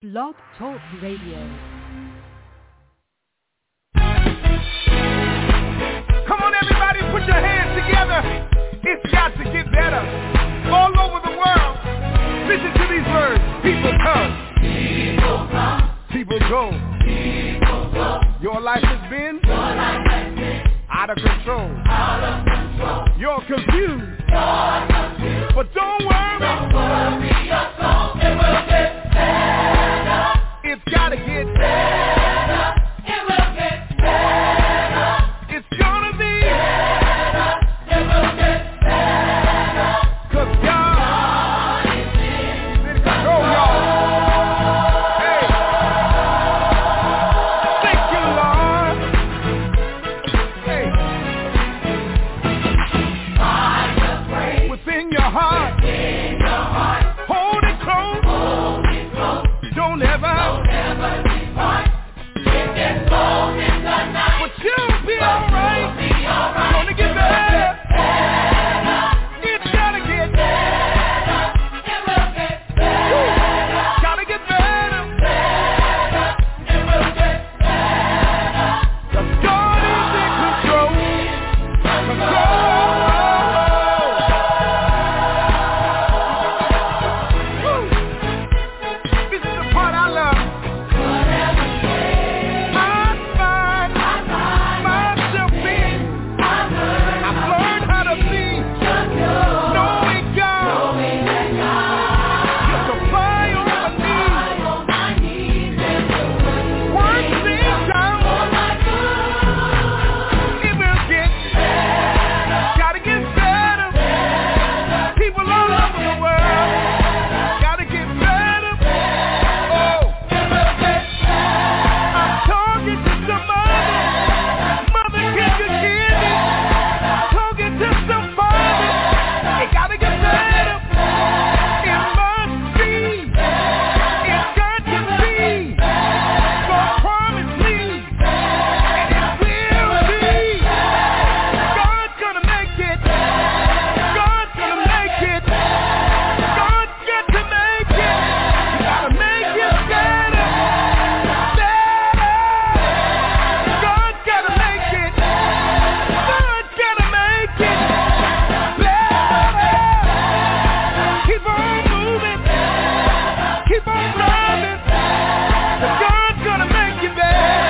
Blog Talk Radio. Come on, everybody, put your hands together. It's got to get better. All over the world, listen to these words. People come. People come. People go. People go. Your life has been out of control. Out of control. You're confused. But don't worry. Don't worry your soul. It will get better. It's gotta get better. It will get better. It's gonna be better. It will get better. 'Cause God is in control, y'all. Hey. Thank you, Lord. Hey. Find a praise within your heart. Hold it close. Don't ever depart. It gets cold in the night, but you'll be alright. Gonna get better. It's gotta get better. It will get better. Gotta get better. It will get better. 'Cause God is in control. This is the part I love. I find myself being. I've learned how to be. Knowing God. You supply all my needs. Work things out. It will get better. Gotta get better. People all over the world. Gotta get better. Oh, it will get better. I'm talking to somebody. Mother, can you hear me? Talking to somebody. It gotta get better. It must be. It's got to be. God promised me. And it will be. God's gonna make it. God's gonna make it. God's got to make it. You gotta make it better. Better. God's gotta make it. God's gotta make it better. Keep on moving. Keep on running. God's gonna make it better.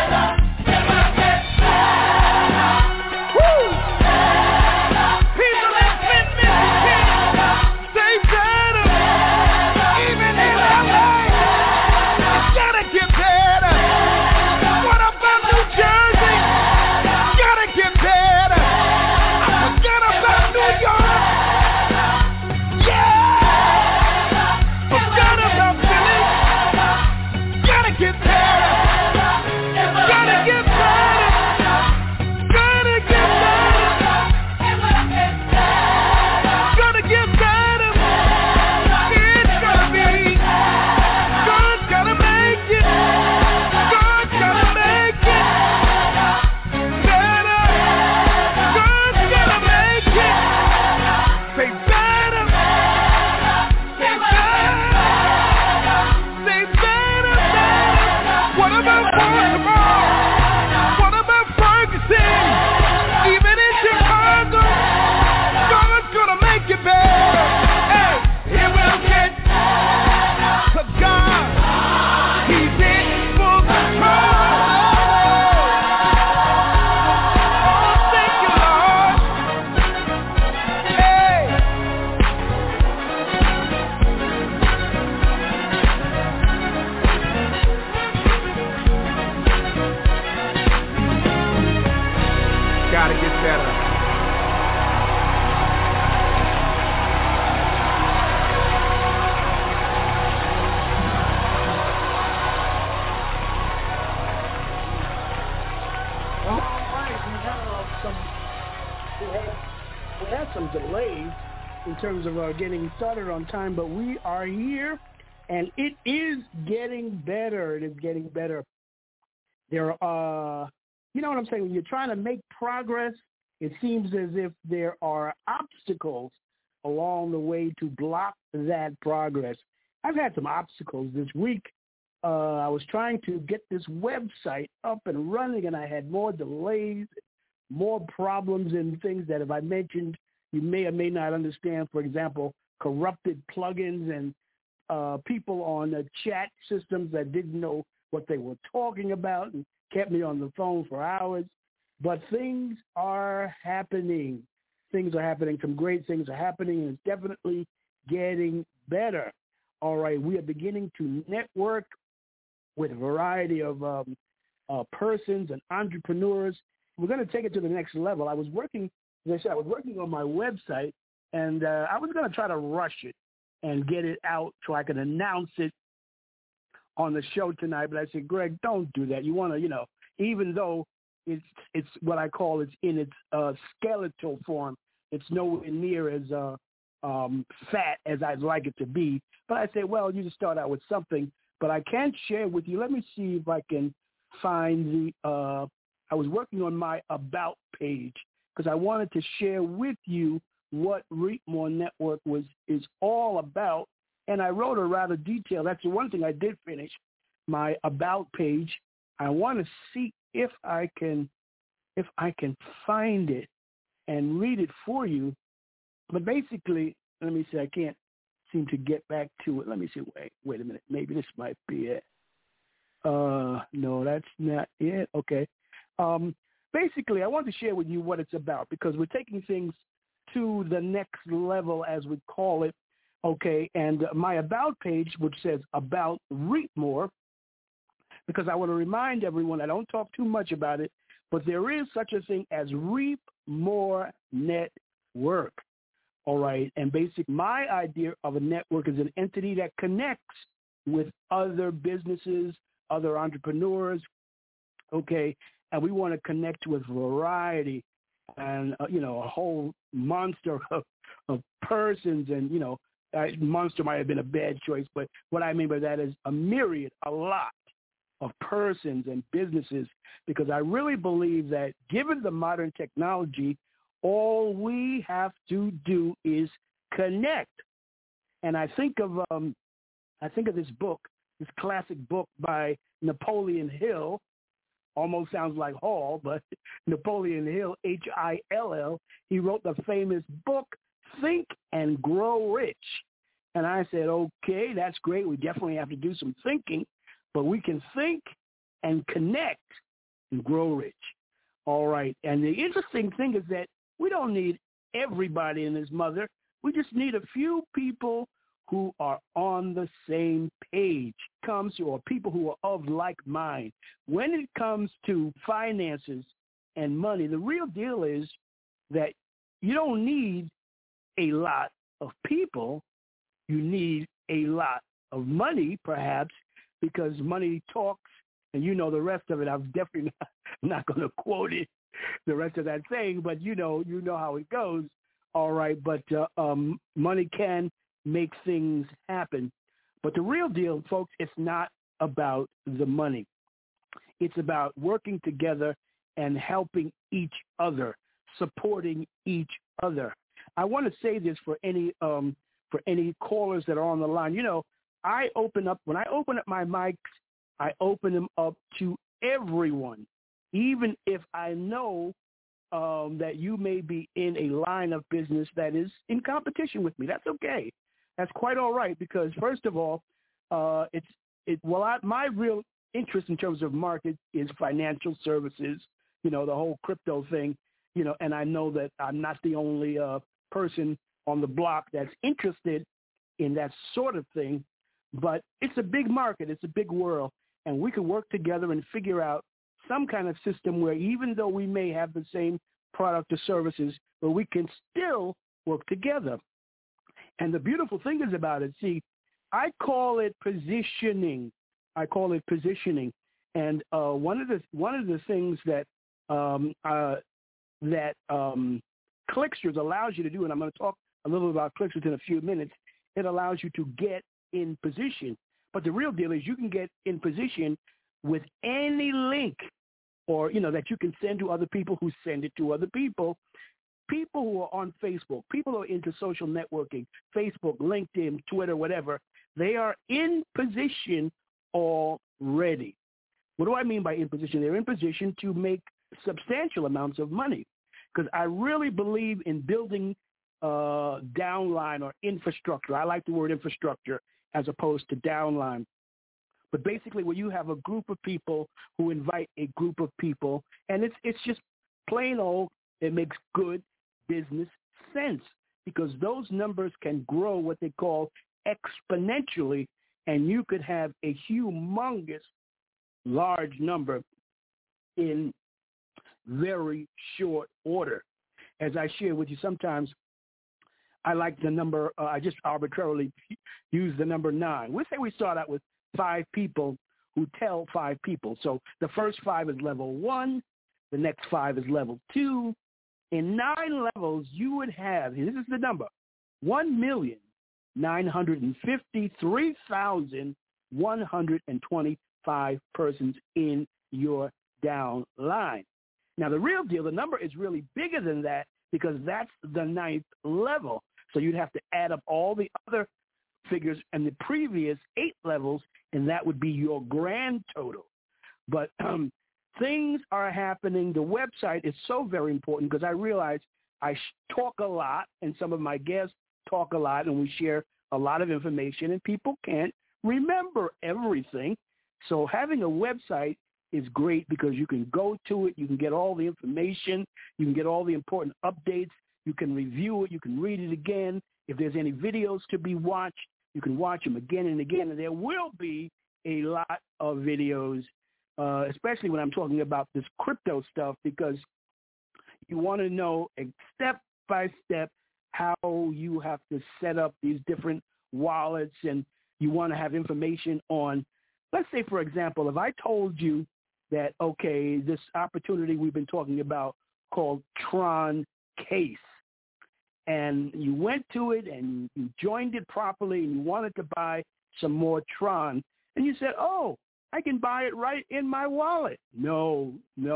Woo! People have been missing. Say better. Even in LA, it's gotta get better. What about New Jersey? Gotta get better. I forget about New York. Yeah. Forgot about Philly. Gotta get better. Gotta get better. Gotta get better. Gotta get better. It's gonna be. God's gonna make it. God's gonna make it better. God's gonna make it. Say better. Say better. Say better. What about Baltimore? What about Ferguson? Even in Chicago, God's gonna make it better. Hey, it will get better. 'Cause God, He's in full control. Oh, thank you, Lord. Hey. Gotta get better. All right, we had some delays in terms of getting started on time, but we are here, and it is getting better. It is getting better. There are, you know what I'm saying? When you're trying to make progress, it seems as if there are obstacles along the way to block that progress. I've had some obstacles this week I was trying to get this website up and running, and I had more delays, more problems and things that if I mentioned, you may or may not understand. For example, corrupted plugins and people on the chat systems that didn't know what they were talking about and kept me on the phone for hours. But things are happening. Things are happening. Some great things are happening, and it's definitely getting better. All right, we are beginning to network with a variety of persons and entrepreneurs. We're going to take it to the next level. I was working, as I said, I was working on my website, and I was going to try to rush it and get it out so I can announce it on the show tonight. But I said, Greg, don't do that. You want to, even though it's what I call it's in its skeletal form, it's nowhere near as fat as I'd like it to be. But I said, well, you just start out with something. But I can share with you. Let me see if I can find I was working on my About page because I wanted to share with you what Reap More Network is all about. And I wrote a rather detailed. That's the one thing I did finish, my About page. I want to see if I can find it and read it for you. But basically, let me see. I can't seem to get back to it. Let me see. Wait a minute. Maybe this might be it. No, that's not it. Okay. Basically, I want to share with you what it's about because we're taking things to the next level, as we call it. Okay. And my About page, which says About Reap More, because I want to remind everyone, I don't talk too much about it, but there is such a thing as Reap More Network. All right. And my idea of a network is an entity that connects with other businesses, other entrepreneurs. Okay. And we want to connect with variety and, a whole monster of persons. And, monster might have been a bad choice, but what I mean by that is a lot of persons and businesses, because I really believe that given the modern technology, all we have to do is connect. And I think of this book, this classic book by Napoleon Hill. Almost sounds like Hall, but Napoleon Hill, Hill. He wrote the famous book, Think and Grow Rich. And I said, okay, that's great. We definitely have to do some thinking, but we can think and connect and grow rich. All right. And the interesting thing is that we don't need everybody in this mother. We just need a few people who are on the same page, or people who are of like mind. When it comes to finances and money, the real deal is that you don't need a lot of people. You need a lot of money, perhaps, because money talks, and the rest of it. I'm definitely not going to quote it, the rest of that saying, but you know how it goes. All right, but money can make things happen. But the real deal, folks, it's not about the money. It's about working together and helping each other, supporting each other. I want to say this for any callers that are on the line. When I open up my mics, I open them up to everyone, even if I know that you may be in a line of business that is in competition with me. That's okay. That's quite all right, because first of all, my real interest in terms of market is financial services, the whole crypto thing, and I know that I'm not the only person on the block that's interested in that sort of thing, but it's a big market. It's a big world, and we can work together and figure out some kind of system where even though we may have the same product or services, but we can still work together. And the beautiful thing is about it, see, I call it positioning. And one of the things that Clicksters allows you to do, and I'm going to talk a little about Clicksters in a few minutes, it allows you to get in position. But the real deal is you can get in position with any link or, that you can send to other people who send it to other people. People who are on Facebook, people who are into social networking, Facebook, LinkedIn, Twitter, whatever, they are in position already. What do I mean by in position? They're in position to make substantial amounts of money, because I really believe in building downline or infrastructure. I like the word infrastructure as opposed to downline. But basically, where you have a group of people who invite a group of people, and it's just plain old, it makes good business sense, because those numbers can grow what they call exponentially, and you could have a humongous large number in very short order. As I share with you, sometimes I like the number, I just arbitrarily use the number 9. Let's say we start out with 5 people who tell 5 people. So the first 5 is level 1, the next 5 is level 2. In 9 levels, you would have, and this is the number, 1,953,125 persons in your down line. Now, the real deal, the number is really bigger than that, because that's the 9th level. So you'd have to add up all the other figures and the previous 8 levels, and that would be your grand total. But things are happening. The website is so very important, because I realize I talk a lot, and some of my guests talk a lot, and we share a lot of information, and people can't remember everything. So having a website is great, because you can go to it, you can get all the information, you can get all the important updates, you can review it, you can read it again. If there's any videos to be watched, you can watch them again and again, and there will be a lot of videos, especially when I'm talking about this crypto stuff, because you want to know step by step how you have to set up these different wallets, and you want to have information on, let's say, for example, if I told you that, okay, this opportunity we've been talking about called Tron Case, and you went to it and you joined it properly and you wanted to buy some more Tron, and you said, oh, I can buy it right in my wallet. No,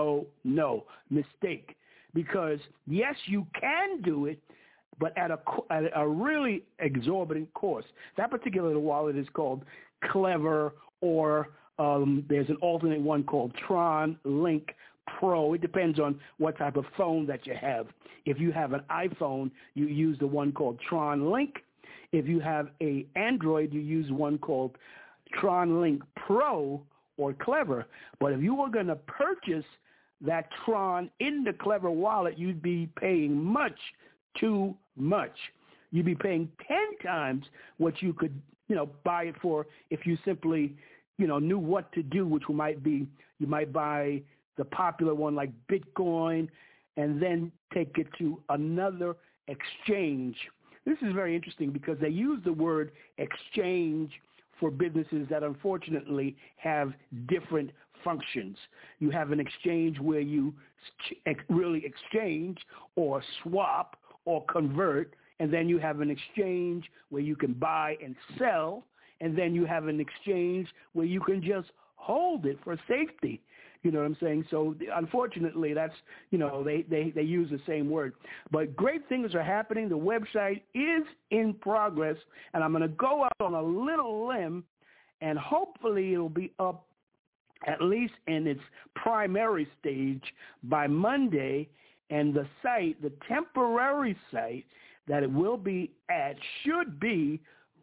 mistake. Because, yes, you can do it, but at a really exorbitant cost. That particular wallet is called Clever, or there's an alternate one called Tron Link Pro. It depends on what type of phone that you have. If you have an iPhone, you use the one called Tron Link. If you have an Android, you use one called Tron Link Pro or Clever. But if you were going to purchase that Tron in the Clever wallet, you'd be paying much too much. You'd be paying 10 times what you could, buy it for if you simply, knew what to do, which might be, you might buy the popular one like Bitcoin and then take it to another exchange. This is very interesting, because they use the word exchange for businesses that unfortunately have different functions. You have an exchange where you really exchange or swap or convert, and then you have an exchange where you can buy and sell, and then you have an exchange where you can just hold it for safety. You know what I'm saying? So unfortunately, that's, they use the same word. But great things are happening. The website is in progress, and I'm going to go out on a little limb, and hopefully it'll be up at least in its primary stage by Monday. And the site, the temporary site that it will be at, should be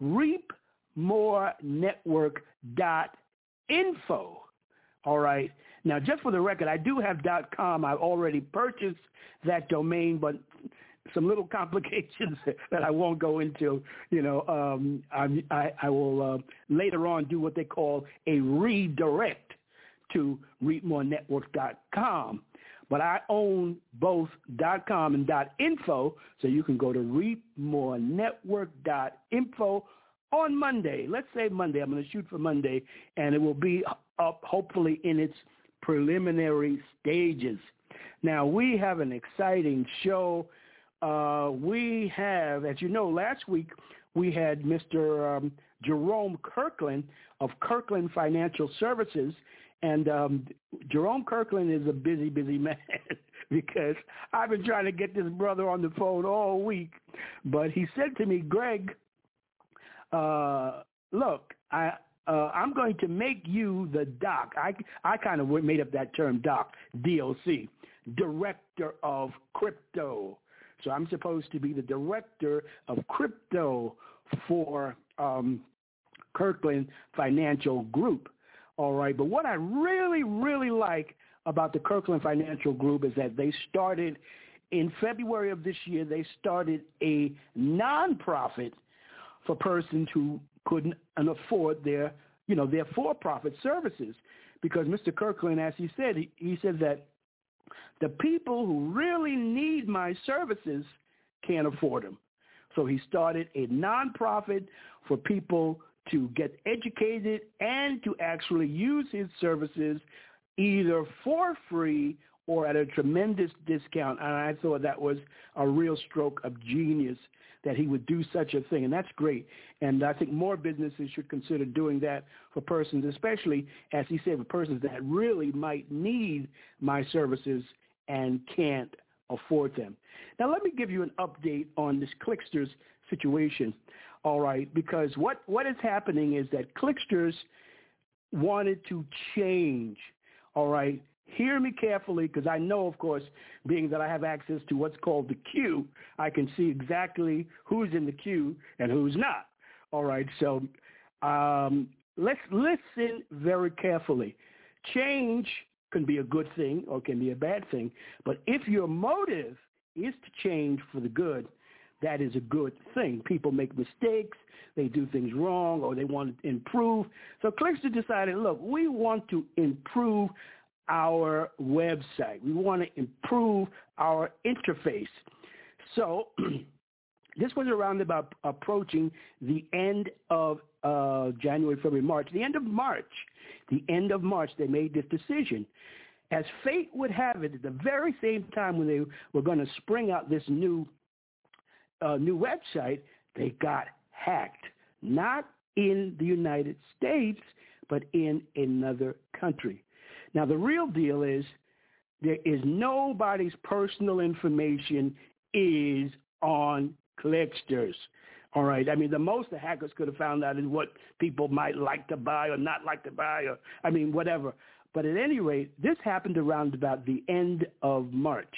reapmorenetwork.info. All right. Now, just for the record, I do have .com. I've already purchased that domain, but some little complications that I won't go into. I will later on do what they call a redirect to reapmorenetwork.com. But I own both .com and .info, so you can go to reapmorenetwork.info on Monday. Let's say Monday. I'm going to shoot for Monday, and it will be up hopefully in its preliminary stages. Now, we have an exciting show. We have, as you know, last week we had Mr. Jerome Kirkland of Kirkland Financial Services. And Jerome Kirkland is a busy man because I've been trying to get this brother on the phone all week. But he said to me, Greg, look, I'm going to make you the doc. I kind of made up that term, doc, DOC, Director of Crypto. So I'm supposed to be the Director of Crypto for Kirkland Financial Group. All right. But what I really, really like about the Kirkland Financial Group is that they started in February of this year, they started a nonprofit for persons who couldn't afford their for-profit services. Because Mr. Kirkland, as he said that the people who really need my services can't afford them. So he started a nonprofit for people to get educated and to actually use his services either for free or at a tremendous discount. And I thought that was a real stroke of genius that he would do such a thing. And that's great. And I think more businesses should consider doing that for persons, especially, as he said, for persons that really might need my services and can't afford them. Now, let me give you an update on this Clicksters situation, all right, because what is happening is that Clicksters wanted to change, all right. Hear me carefully, because I know, of course, being that I have access to what's called the queue, I can see exactly who's in the queue and who's not. All right, so let's listen very carefully. Change can be a good thing or can be a bad thing, but if your motive is to change for the good, that is a good thing. People make mistakes, they do things wrong, or they want to improve. So Clickster decided, look, we want to improve our website. We want to improve our interface. So this was around about approaching the end of January, February, March. The end of March, they made this decision. As fate would have it, at the very same time when they were going to spring out this new website, they got hacked. Not in the United States, but in another country. Now, the real deal is there is nobody's personal information is on Clicksters. All right. I mean, the most the hackers could have found out is what people might like to buy or not like to buy, or, I mean, whatever. But at any rate, this happened around about the end of March.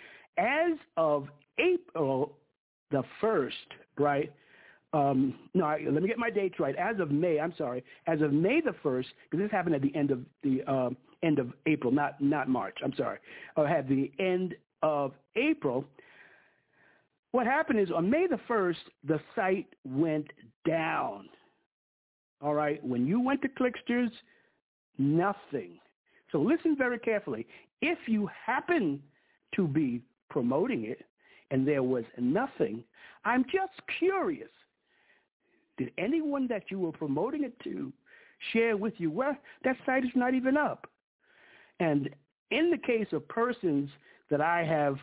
As of April the 1st, right? Let me get my dates right. As of May the 1st, because this happened at the end of April, not March. I'm sorry. I had the end of April. What happened is on May the 1st, the site went down. All right. When you went to Clicksters, nothing. So listen very carefully. If you happen to be promoting it and there was nothing, I'm just curious. Did anyone that you were promoting it to share with you, well, that site is not even up? And in the case of persons that I have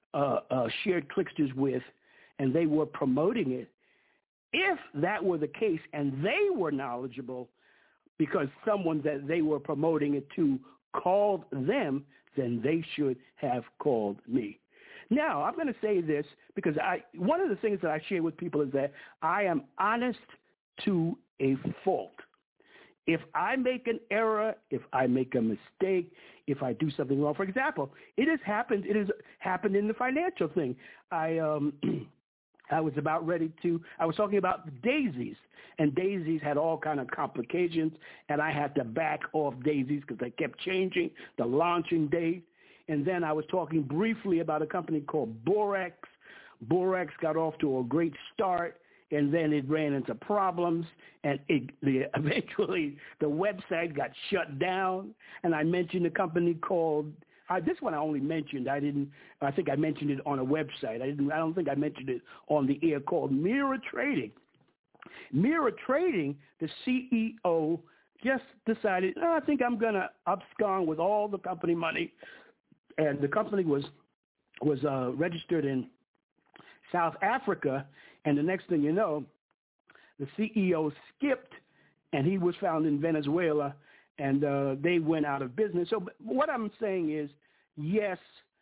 shared Clicksters with and they were promoting it, if that were the case and they were knowledgeable because someone that they were promoting it to called them, then they should have called me. Now, I'm going to say this because one of the things that I share with people is that I am honest to a fault. If I make an error, if I make a mistake, if I do something wrong, for example, it has happened in the financial thing. I was talking about daisies, and daisies had all kind of complications, and I had to back off daisies because they kept changing the launching date. And then I was talking briefly about a company called Borex. Borex got off to a great start, and then it ran into problems, and eventually the website got shut down. And I mentioned a company called this one I only mentioned. I think I mentioned it on a website. I don't think I mentioned it on the air, called Mirror Trading. Mirror Trading, the CEO just decided, I think I'm going to abscond with all the company money. And the company was registered in South Africa, and the next thing you know, the CEO skipped, and he was found in Venezuela, and they went out of business. So what I'm saying is, yes,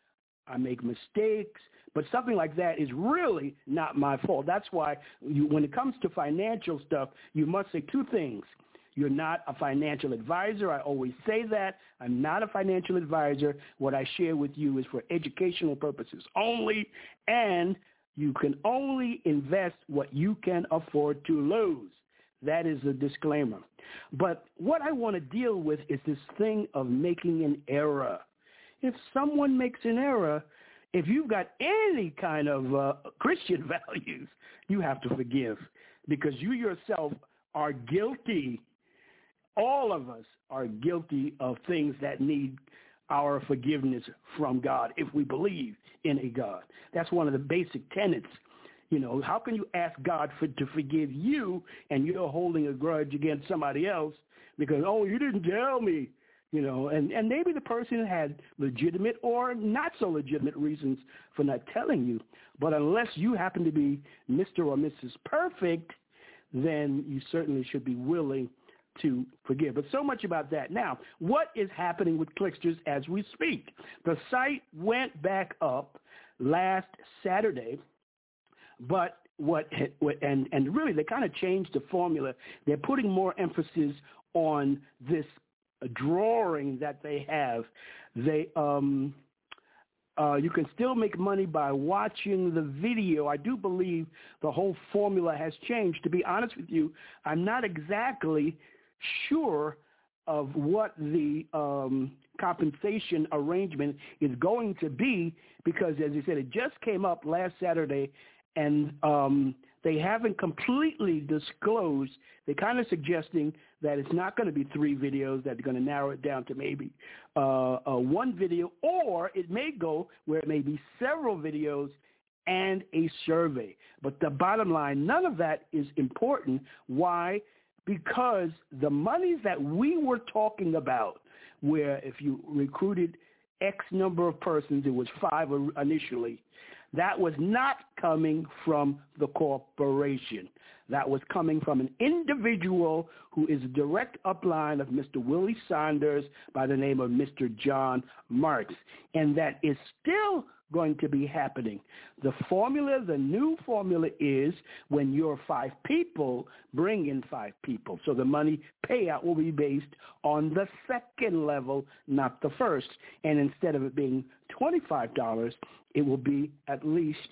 I make mistakes, but something like that is really not my fault. That's why when it comes to financial stuff, you must say two things. You're not a financial advisor. I always say that. I'm not a financial advisor. What I share with you is for educational purposes only, and you can only invest what you can afford to lose. That is a disclaimer. But what I want to deal with is this thing of making an error. If someone makes an error, if you've got any kind of Christian values, you have to forgive because you yourself are guilty. All of us are guilty of things that need our forgiveness from God if we believe in a God. That's one of the basic tenets. You know, how can you ask God to forgive you and you're holding a grudge against somebody else because, oh, you didn't tell me, you know, and maybe the person had legitimate or not so legitimate reasons for not telling you. But unless you happen to be Mr. or Mrs. Perfect, then you certainly should be willing to forgive. But so much about that. Now, what is happening with Clicksters as we speak? The site went back up last Saturday, but and really they kind of changed the formula. They're putting more emphasis on this drawing that they have. They you can still make money by watching the video. I do believe the whole formula has changed. To be honest with you, I'm not exactly sure of what the compensation arrangement is going to be because, as I said, it just came up last Saturday, and they haven't completely disclosed. They're kind of suggesting that it's not going to be 3 videos, that they're going to narrow it down to maybe 1 video, or it may go where it may be several videos and a survey. But the bottom line, none of that is important. Why? Because the monies that we were talking about, where if you recruited X number of persons, it was 5 initially, that was not coming from the corporation. That was coming from an individual who is a direct upline of Mr. Willie Saunders by the name of Mr. John Marks. And that is still going to be happening. The formula, the new formula is when your 5 people bring in 5 people. So the money payout will be based on the second level, not the first. And instead of it being $25, it will be at least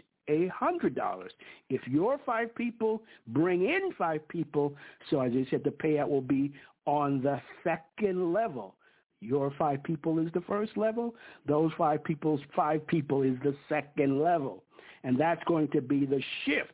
$100. If your 5 people bring in 5 people, so as I said, the payout will be on the second level. Your 5 people is the first level. Those 5 people is the second level. And that's going to be the shift.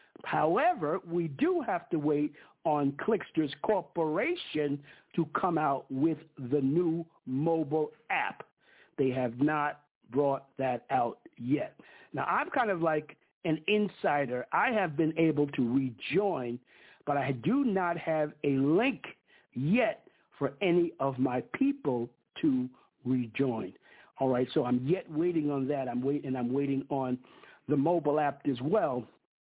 However, we do have to wait on Clicksters Corporation to come out with the new mobile app. They have not brought that out yet. Now, I'm kind of like an insider. I have been able to rejoin, but I do not have a link yet for any of my people to rejoin. All right, so I'm yet waiting on that. I'm waiting on the mobile app as well.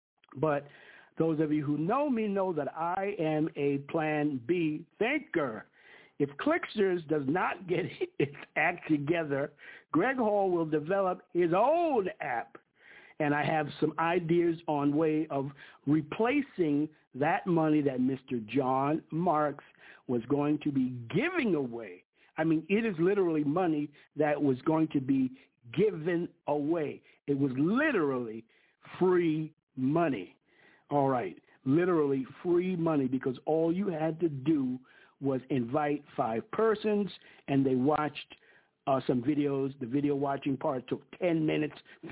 But those of you who know me know that I am a Plan B thinker. If Clicksters does not get its act together, Greg Hall will develop his own app. And I have some ideas on way of replacing that money that Mr. John Marks was going to be giving away. I mean, it is literally money that was going to be given away. It was literally free money. All right, literally free money, because all you had to do was invite 5 persons, and they watched some videos. The video watching part took 10 minutes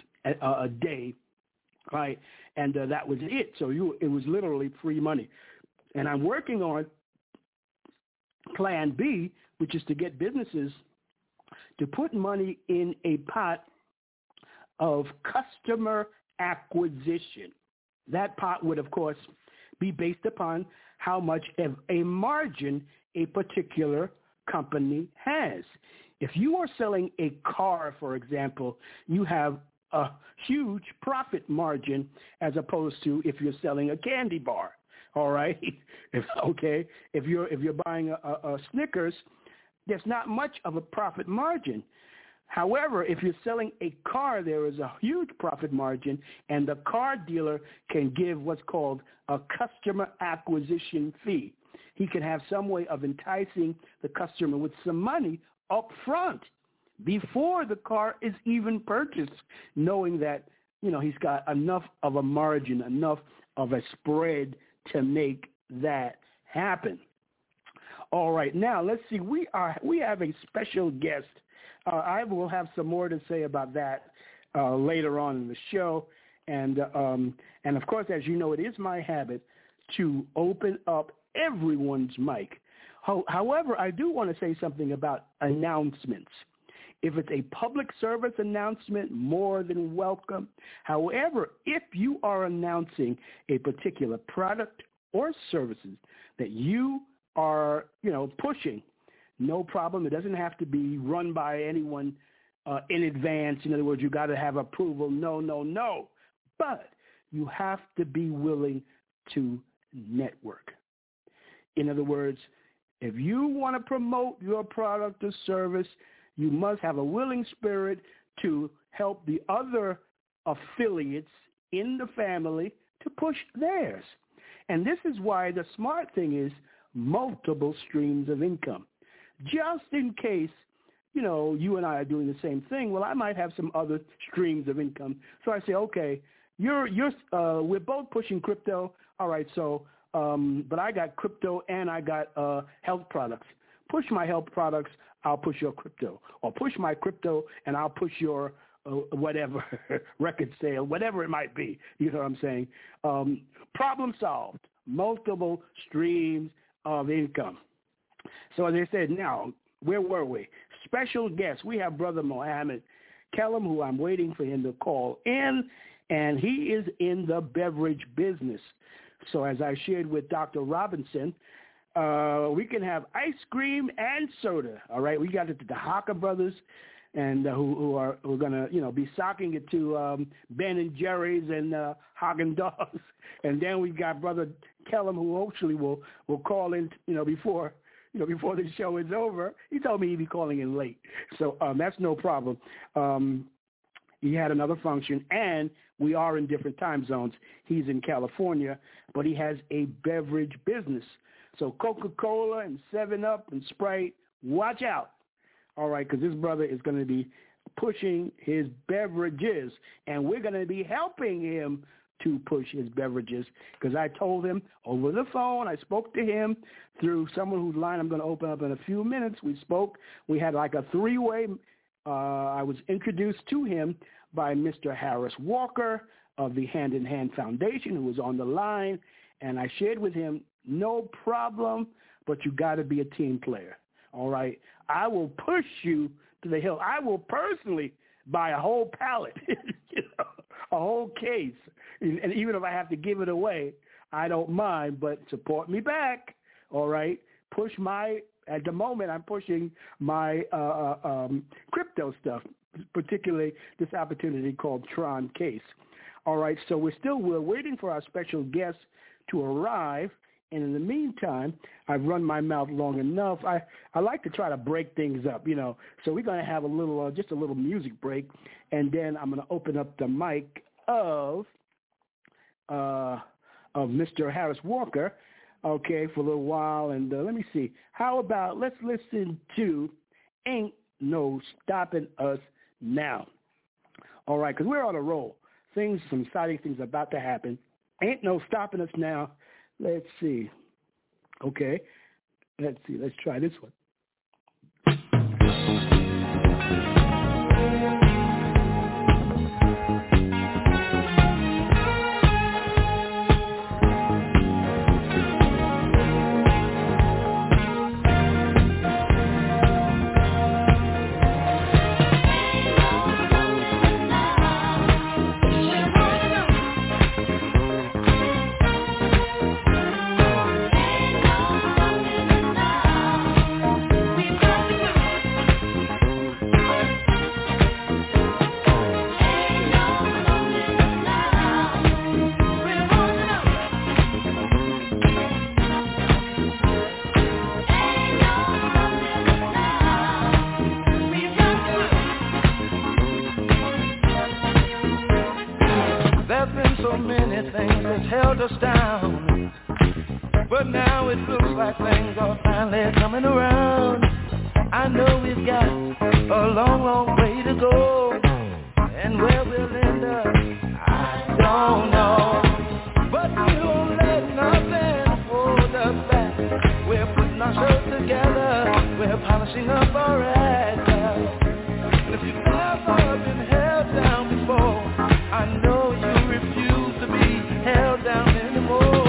a day, right? And that was it. So it was literally free money. And I'm working on Plan B, which is to get businesses to put money in a pot of customer acquisition. That pot would, of course, be based upon how much of a margin a particular company has. If you are selling a car, for example, you have a huge profit margin as opposed to if you're selling a candy bar. All right. If you're buying a Snickers, there's not much of a profit margin. However, if you're selling a car, there is a huge profit margin, and the car dealer can give what's called a customer acquisition fee. he can have some way of enticing the customer with some money up front before the car is even purchased, knowing that, he's got enough of a margin, enough of a spread to make that happen. All right, now let's see. We have a special guest. I will have some more to say about that later on in the show, and of course, as you know, it is my habit to open up everyone's mic. However, I do want to say something about announcements. If it's a public service announcement, more than welcome. However, if you are announcing a particular product or services that you are, pushing, no problem. It doesn't have to be run by anyone in advance. In other words, you got to have approval. No. But you have to be willing to network. In other words, if you want to promote your product or service, you must have a willing spirit to help the other affiliates in the family to push theirs. And this is why the smart thing is multiple streams of income. Just in case, you and I are doing the same thing, well, I might have some other streams of income. So I say, okay, we're both pushing crypto. All right, so, but I got crypto and I got health products. Push my health products, I'll push your crypto. Or push my crypto and I'll push your whatever, record sale, whatever it might be. You know what I'm saying? Problem solved. Multiple streams of income. So as I said, now, where were we? Special guest. We have Brother Mohammed Kellum, who I'm waiting for him to call in, and he is in the beverage business. So as I shared with Dr. Robinson, we can have ice cream and soda. All right, we got the Haka brothers, and who are going to be stocking it to Ben and Jerry's and Haagen-Dazs, and then we got Brother Kellum, who hopefully will call in before the show is over. He told me he'd be calling in late, so that's no problem. He had another function, and we are in different time zones. He's in California, but he has a beverage business. So Coca-Cola and 7-Up and Sprite, watch out. All right, because this brother is going to be pushing his beverages, and we're going to be helping him to push his beverages, because I told him over the phone, I spoke to him through someone whose line I'm going to open up in a few minutes. We spoke. We had like a three-way. I was introduced to him by Mr. Harris Walker of the Hand in Hand Foundation, who was on the line, and I shared with him, no problem, but you got to be a team player. All right, I will push you to the hill. I will personally buy a whole pallet, a whole case, and even if I have to give it away, I don't mind. But support me back. All right, at the moment, I'm pushing my crypto stuff, particularly this opportunity called Tron Case. All right, so we're waiting for our special guest to arrive. And in the meantime, I've run my mouth long enough. I like to try to break things up, So we're going to have just a little music break, and then I'm going to open up the mic of Mr. Harris Walker, okay, for a little while. And let me see. How about let's listen to "Ain't No Stopping Us Now." All right, because we're on a roll. Some exciting things are about to happen. Ain't no stopping us now. Let's see. Okay. Let's see. Let's try this one. finally coming around. I know we've got a long, long way to go, and where we'll end up, I don't know. But we won't let nothing hold us back. We're putting our shows together, we're polishing up our act. And if you've never been held down before, I know you refuse to be held down anymore.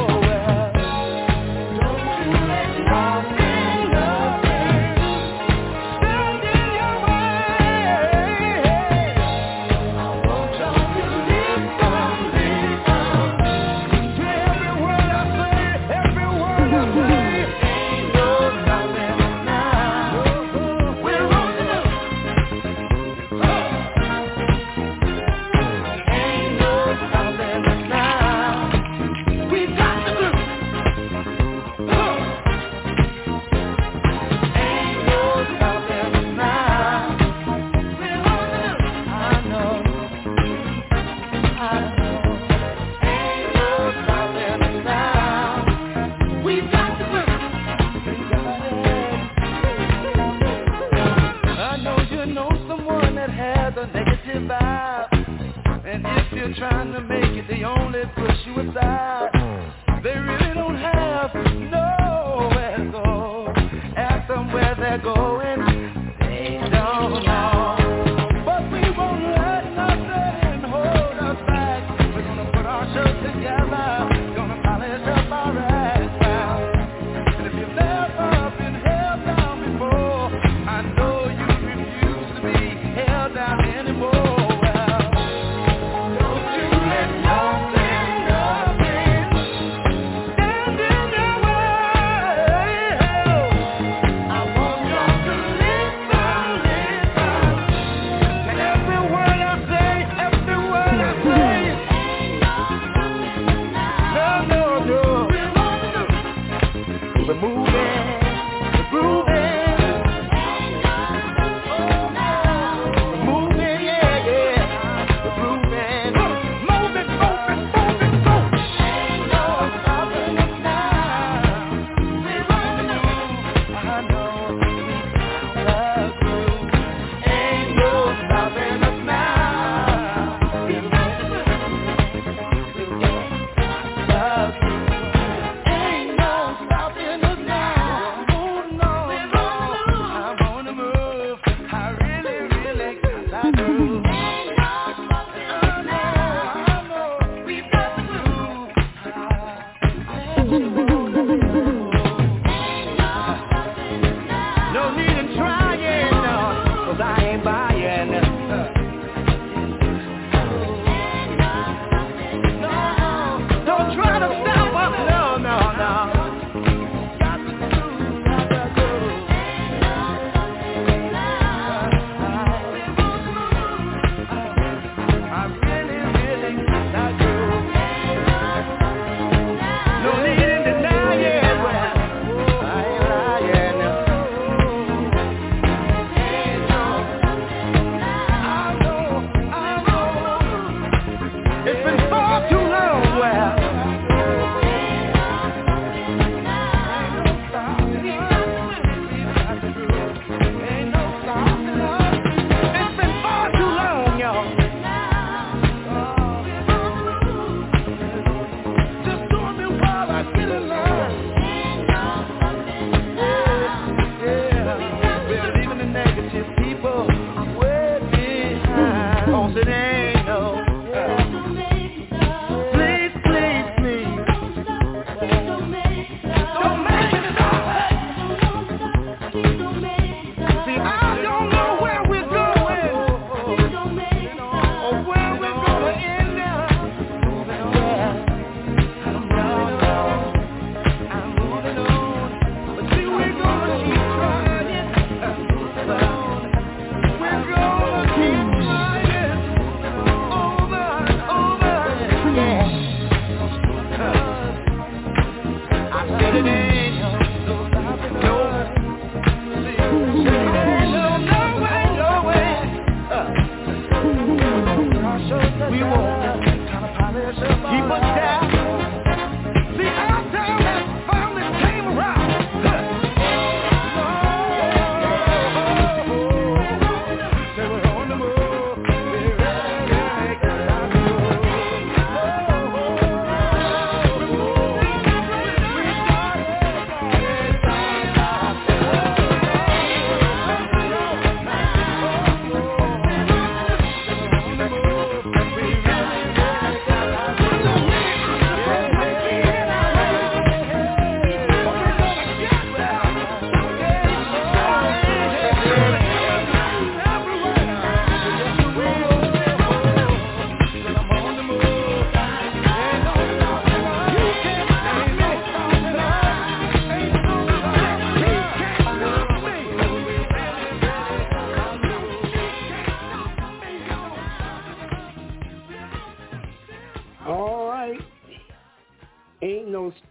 Trying to make it, they only push you aside. They really don't have nowhere to go. Ask them where they're going, they don't know. But we won't let nothing hold us back. We're gonna put our shows together, gonna polish up our acts now. And if you've never been held down before, I know you refuse to be held down anymore.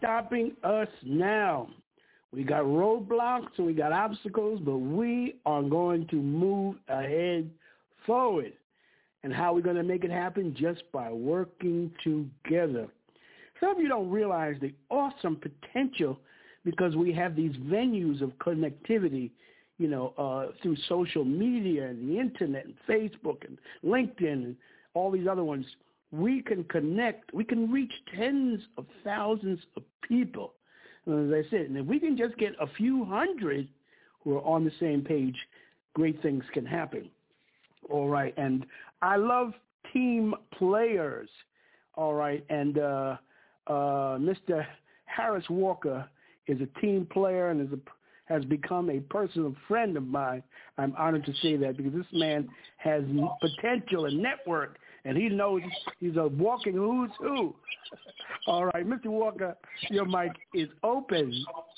stopping us now. We got roadblocks and we got obstacles, but we are going to move ahead forward. And how we're going to make it happen? Just by working together. Some of you don't realize the awesome potential because we have these venues of connectivity, through social media and the internet and Facebook and LinkedIn and all these other ones. We can connect. We can reach tens of thousands of people. And as I said, and if we can just get a few hundred who are on the same page, great things can happen. All right. And I love team players. All right. And Mr. Harris Walker is a team player and has become a personal friend of mine. I'm honored to say that because this man has potential and network, and he knows he's a walking who's who. All right, Mr. Walker, your mic is open.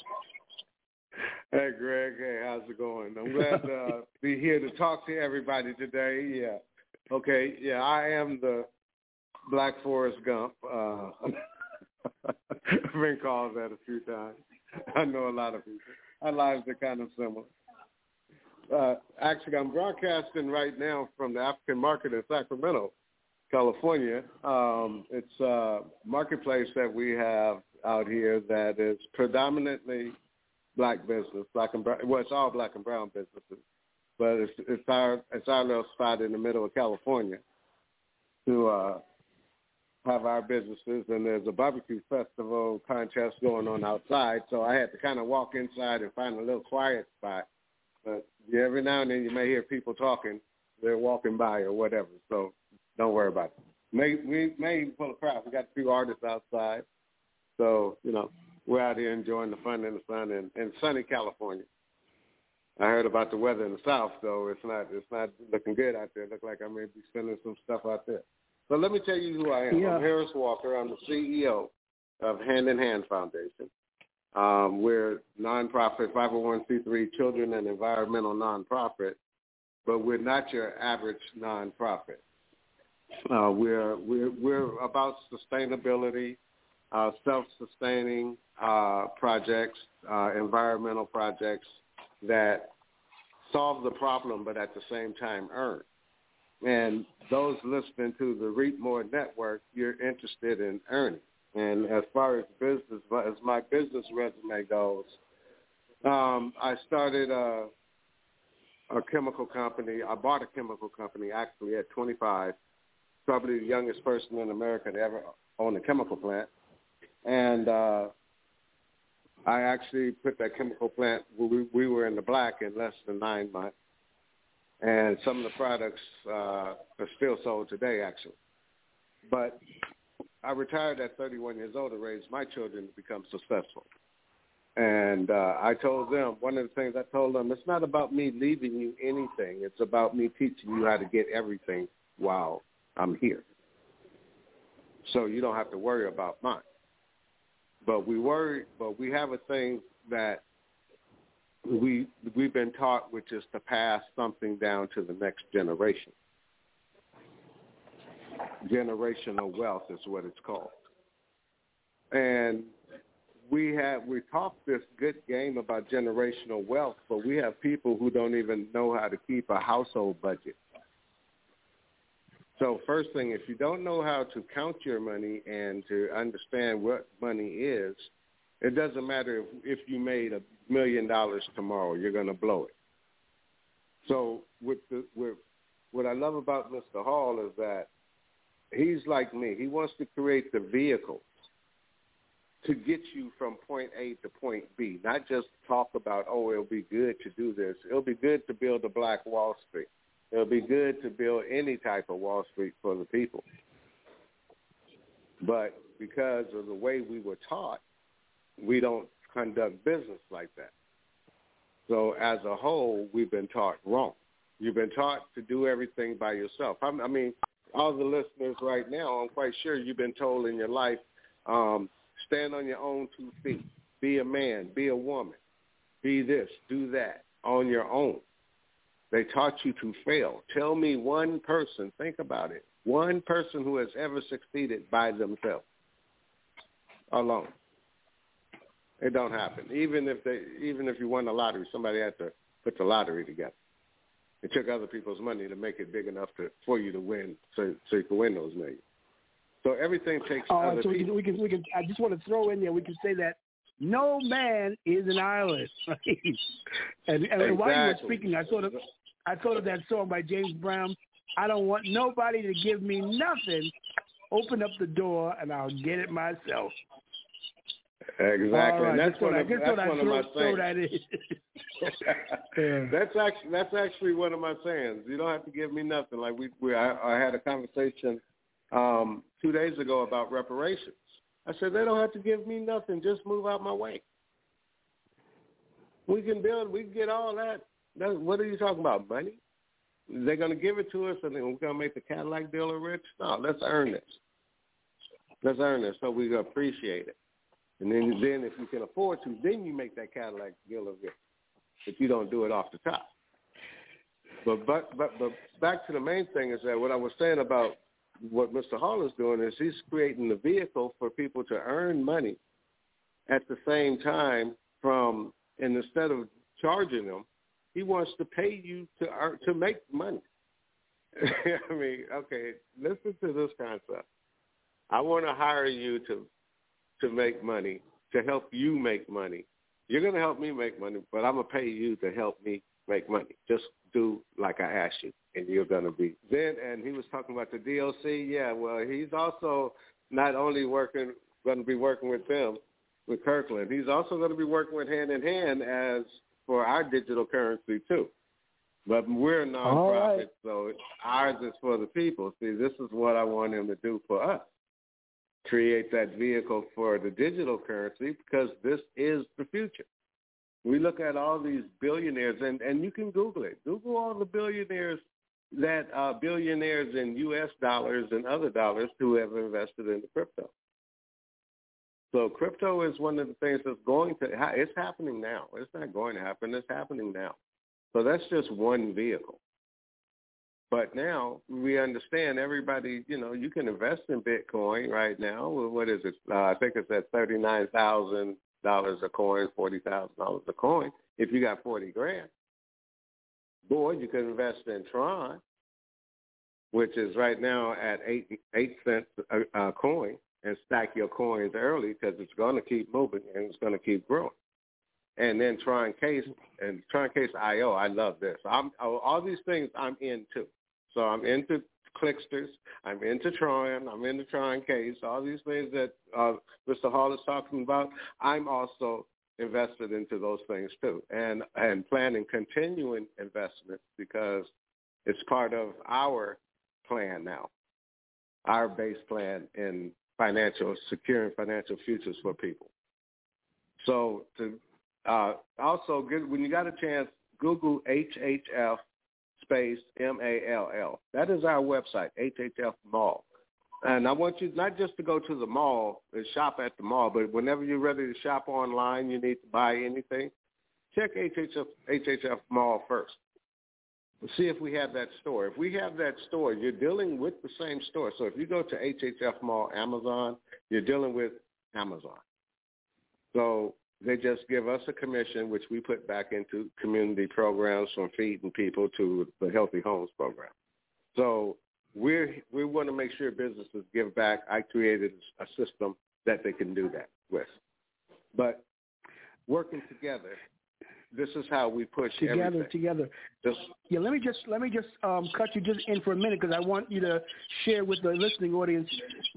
Hey, Greg. Hey, how's it going? I'm glad to be here to talk to everybody today. Yeah. Okay. Yeah, I am the Black Forrest Gump. I've been called that a few times. I know a lot of people. Our lives are kind of similar. Actually, I'm broadcasting right now from the African Market in Sacramento, California. It's a marketplace that we have out here that is predominantly black business, black and brown. Well, it's all black and brown businesses, but it's our little spot in the middle of California to have our businesses, and there's a barbecue festival contest going on outside, so I had to kind of walk inside and find a little quiet spot. But every now and then you may hear people talking. They're walking by or whatever, so don't worry about it. We may even pull a crowd. We got a few artists outside, so, we're out here enjoying the fun and the sun in sunny California. I heard about the weather in the South, so it's not looking good out there. It looks like I may be spending some stuff out there. So let me tell you who I am. Yeah. I'm Harris Walker. I'm the CEO of Hand in Hand Foundation. We're nonprofit, 501c3 children and environmental nonprofit, but we're not your average nonprofit. We're about sustainability, self-sustaining projects, environmental projects that solve the problem, but at the same time earn. And those listening to the Reap More Network, you're interested in earning. And as far as business, as my business resume goes, I started a chemical company. I bought a chemical company actually at 25, probably the youngest person in America to ever own a chemical plant. And I actually put that chemical plant, we were in the black in less than 9 months. And some of the products are still sold today, actually. But I retired at 31 years old to raise my children to become successful. And I told them, one of the things I told them, it's not about me leaving you anything. It's about me teaching you how to get everything while I'm here. So you don't have to worry about mine. But we have a thing that we've been taught, which is to pass something down to the next generation. Generational wealth is what it's called. And we talk this good game about generational wealth, but we have people who don't even know how to keep a household budget. So first thing, if you don't know how to count your money and to understand what money is, it doesn't matter if you made $1 million tomorrow, you're going to blow it. So what I love about Mr. Hall is that he's like me. He wants to create the vehicles to get you from point A to point B, not just talk about, oh, it'll be good to do this. It'll be good to build a Black Wall Street. It'll be good to build any type of Wall Street for the people. But because of the way we were taught, we don't conduct business like that. So as a whole, we've been taught wrong. You've been taught to do everything by yourself. I mean, all the listeners right now, I'm quite sure you've been told in your life, stand on your own 2 feet, be a man, be a woman, be this, do that on your own. They taught you to fail. Tell me one person, think about it, one person who has ever succeeded by themselves, alone. It don't happen. Even if you won the lottery, somebody had to put the lottery together. It took other people's money to make it big enough for you to win, so you can win those millions. So everything takes other people. We can. I just want to throw in there. We can say that no man is an island. and Exactly. While you were speaking, I thought of that song by James Brown. I don't want nobody to give me nothing. Open up the door and I'll get it myself. Exactly. Right. And that's one of my sayings. Yeah. That's actually one of my sayings. You don't have to give me nothing. Like I had a conversation 2 days ago about reparations. I said they don't have to give me nothing. Just move out my way. We can build. We can get all that. What are you talking about? Money? They're going to give it to us, and then we're going to make the Cadillac dealer rich? No, let's earn this. Let's earn this so we appreciate it. And then if you can afford to, then you make that Cadillac dealer rich. But you don't do it off the top. But back to the main thing is that what I was saying about what Mr. Hall is doing is he's creating the vehicle for people to earn money at the same time and instead of charging them, he wants to pay you to make money. I mean, okay, listen to this concept. I want to hire you to make money, to help you make money. You're going to help me make money, but I'm going to pay you to help me make money. Just do like I asked you, and you're going to be. And he was talking about the DLC. Yeah, well, he's also not only going to be working with them, with Kirkland, he's also going to be working with Hand in Hand as for our digital currency too. But we're a nonprofit, right. So ours is for the people. See, this is what I want him to do for us. Create that vehicle for the digital currency because this is the future. We look at all these billionaires, and you can Google it. Google all the billionaires that are billionaires in U.S. dollars and other dollars who have invested in the crypto. So crypto is one of the things that's it's happening now. It's not going to happen. It's happening now. So that's just one vehicle. But now we understand everybody, you can invest in Bitcoin right now. What is it? I think it's at $39,000 a coin, $40,000 a coin. If you got 40 grand, boy, you can invest in Tron, which is right now at 8 cents a coin, and stack your coins early because it's going to keep moving and it's going to keep growing. And then Tron Case and Tron Case IO, I love this. All these things I'm into. So I'm into Clicksters, I'm into Tron, I'm into Tron Case, all these things that Mr. Hall is talking about, I'm also invested into those things too, and planning continuing investments because it's part of our plan now, our base plan in securing financial futures for people. So also, when you got a chance, Google HHF space MALL. That is our website, HHF Mall. And I want you not just to go to the mall and shop at the mall, but whenever you're ready to shop online, you need to buy anything, check HHF Mall first. See if we have that store. If we have that store, you're dealing with the same store. So if you go to HHF Mall Amazon, you're dealing with Amazon. So they just give us a commission, which we put back into community programs from feeding people to the Healthy Homes program. So we want to make sure businesses give back. I created a system that they can do that with. But working together, this is how we push everything. Together. Yeah, let me just cut you just in for a minute because I want you to share with the listening audience.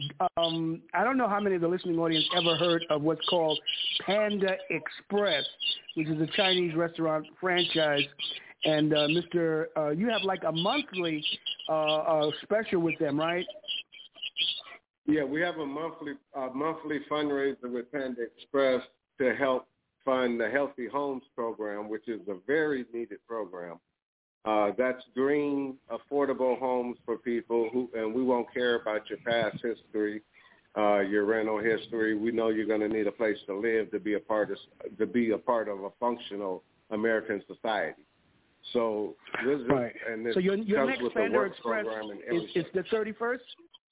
I don't know how many of the listening audience ever heard of what's called Panda Express, which is a Chinese restaurant franchise. And you have like a monthly special with them, right? Yeah, we have a monthly fundraiser with Panda Express to help fund the Healthy Homes program, which is a very needed program. That's green, affordable homes for people and we won't care about your past history, your rental history. We know you're going to need a place to live to be a part of a functional American society. So this right. And so your comes next with Panda the work Express program and is the 31st?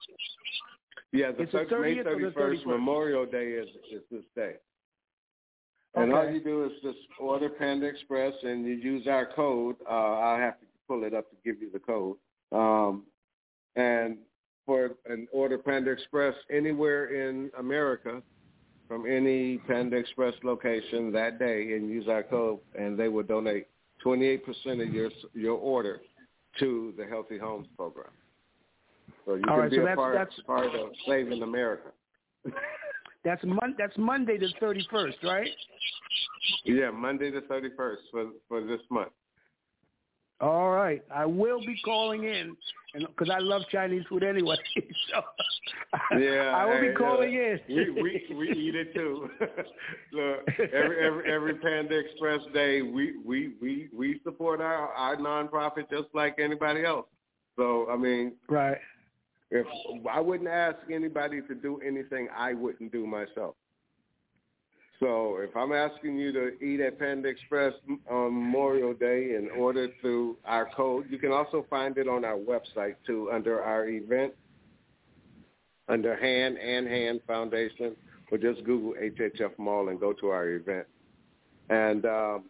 Yeah, May 31st, Memorial Day is this day. And all you do is just order Panda Express, and you use our code. I'll have to pull it up to give you the code. And for an order Panda Express anywhere in America, from any Panda Express location that day, and use our code, and they will donate 28% of your order to the Healthy Homes program. So you can be a part of saving America. That's Monday the 31st, right? Yeah, Monday the 31st for this month. All right. I will be calling in, because I love Chinese food anyway. So yeah, I will be calling in. We eat it too. Look, every Panda Express day, we support our nonprofit just like anybody else. So I mean, right. If I wouldn't ask anybody to do anything I wouldn't do myself. So if I'm asking you to eat at Panda Express on Memorial Day and order through our code, you can also find it on our website too, under our event, under Hand Foundation, or just Google HHF Mall and go to our event. And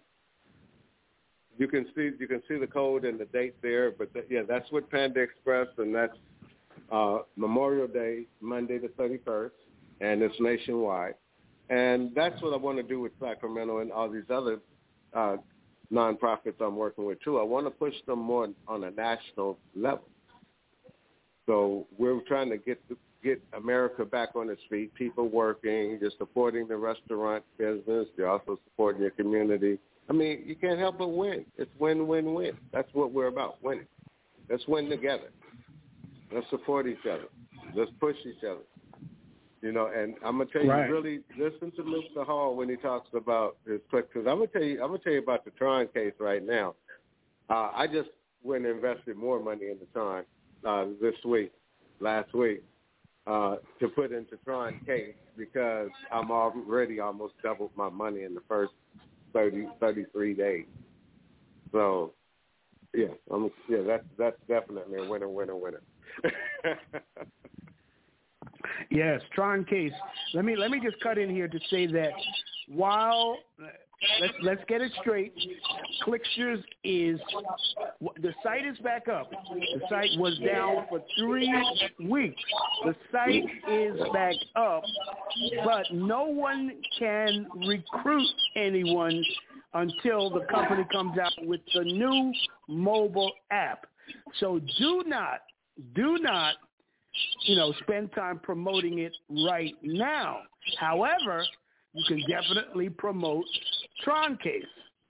you can see the code and the date there. But that's with Panda Express, and that's Memorial Day, Monday the 31st, and it's nationwide. And that's what I want to do with Sacramento and all these other nonprofits I'm working with, too. I want to push them more on a national level. So we're trying to get America back on its feet, people working, you're supporting the restaurant business, you're also supporting your community. I mean, you can't help but win. It's win-win-win. That's what we're about, winning. Let's win together. Let's support each other. Let's push each other. You know, and I'm gonna tell you, really listen to Mr. Hall when he talks about his clip, because I'm gonna tell you about the Tron case right now. I just went and invested more money in the Tron last week, to put into Tron case, because I'm already almost doubled my money in the first 33 days. So, that's definitely a winner. Yes, Tron case. Let me just cut in here to say that while let's get it straight, Clicksters the site is back up. The site was down for 3 weeks. The site is back up, but no one can recruit anyone until the company comes out with the new mobile app. So do not spend time promoting it right now. However, you can definitely promote Troncase,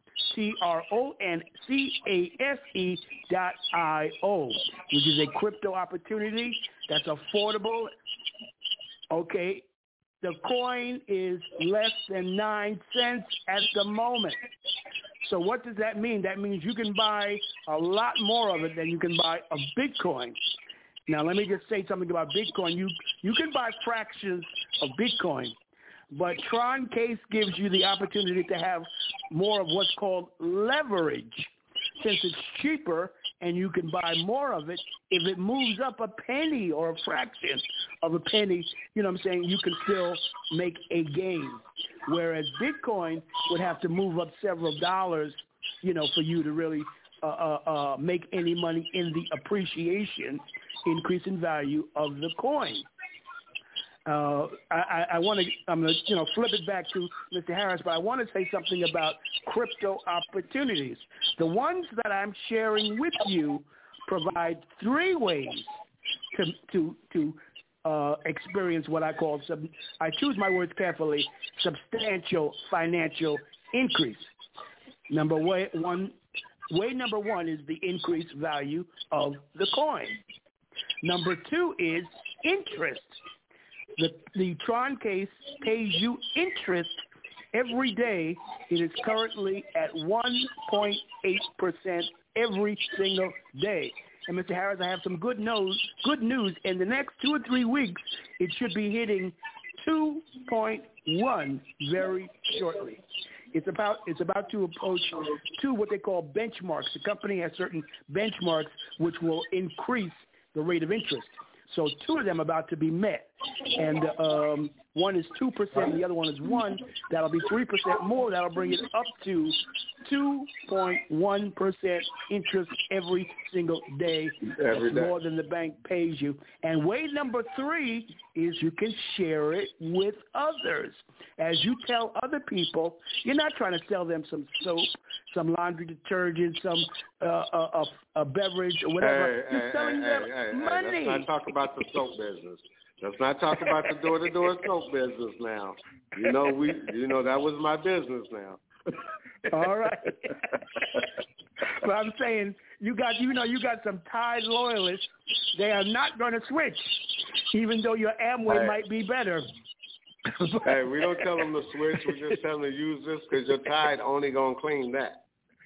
TRONCASE.io, which is a crypto opportunity that's affordable. Okay, the coin is less than 9 cents at the moment. So what does that mean? That means you can buy a lot more of it than you can buy a Bitcoin. Now, let me just say something about Bitcoin. You can buy fractions of Bitcoin, but Troncase gives you the opportunity to have more of what's called leverage. Since it's cheaper and you can buy more of it, if it moves up a penny or a fraction of a penny, you know what I'm saying, you can still make a gain. Whereas Bitcoin would have to move up several dollars, for you to really make any money in the appreciation, increase in value of the coin. I'm going to flip it back to Mr. Harris, but I want to say something about crypto opportunities. The ones that I'm sharing with you provide 3 ways to experience what I call, I choose my words carefully, substantial financial increase. Way number one is the increased value of the coin. Number 2 is interest. The Troncase pays you interest every day. It is currently at 1.8% every single day. And Mr. Harris, I have some good news. In the next 2 or 3 weeks, it should be hitting 2.1 very shortly. It's about to approach 2 what they call benchmarks. The company has certain benchmarks which will increase the rate of interest. So 2 of them are about to be met. and one is 2%, the other one is 1%. That'll be 3% more. That'll bring it up to 2.1% interest every single day. Every day. More than the bank pays you. And way number 3 is you can share it with others. As you tell other people, you're not trying to sell them some soap, some laundry detergent, some a beverage or whatever. You're selling them money. Let's not talk about the soap business. Let's not talk about the door-to-door soap business now. You know that was my business now. All right. But I'm saying you got some Tide loyalists. They are not going to switch, even though your Amway might be better. Hey, we don't tell them to switch. We just tell them to use this because your Tide only going to clean that.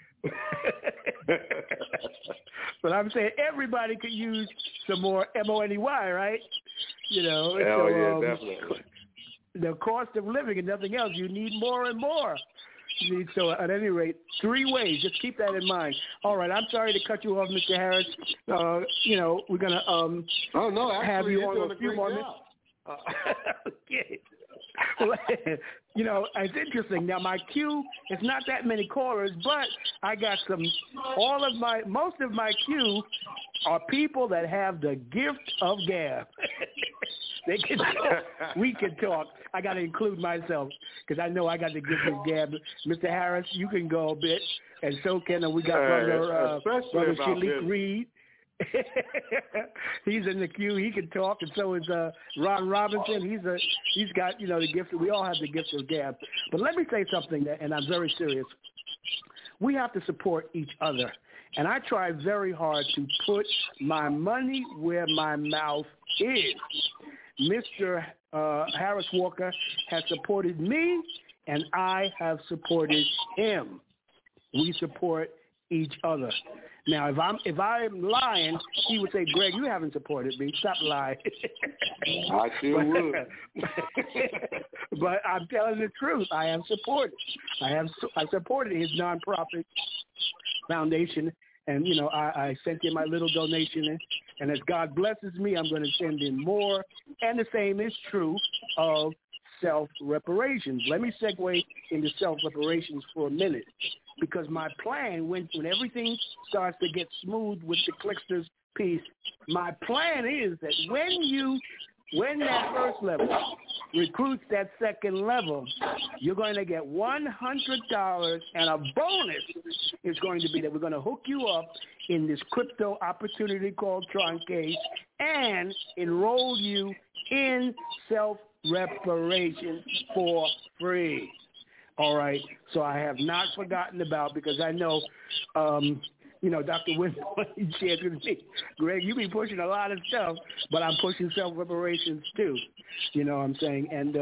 But I'm saying everybody could use some more MONEY, right? Definitely. The cost of living and nothing else, you need more and more. So at any rate, 3 ways. Just keep that in mind. All right, I'm sorry to cut you off, Mr. Harris. We're going to have you on a few more minutes. Okay. Well, it's interesting. Now, my queue is not that many callers, but I got most of my queue are people that have the gift of gab. They can talk. We can talk. I got to include myself because I know I got the gift of gab. Mr. Harris, you can go a bit, and so can we got brother Shalik Reed. He's in the queue. He can talk, and so is Ron Robinson. He's got the gift. We all have the gift of gab. But let me say something, and I'm very serious. We have to support each other, and I try very hard to put my money where my mouth is. Mr. Harris Walker has supported me, and I have supported him. We support each other. Now, if I'm lying, he would say, "Greg, you haven't supported me. Stop lying." I sure would. But I'm telling the truth. I have supported. I supported his nonprofit foundation, and I sent in my little donation. And as God blesses me, I'm going to send in more. And the same is true of self-reparations. Let me segue into self-reparations for a minute. Because my plan, when everything starts to get smooth with the Clicksters piece, my plan is that when that first level recruits that second level, you're going to get $100, and a bonus is going to be that we're going to hook you up in this crypto opportunity called Tronque and enroll you in self-reparation for free. All right, so I have not forgotten about, because I know, Dr. Winmore, he shared with me, Greg, you be pushing a lot of stuff, but I'm pushing self-reparations too. You know what I'm saying? And,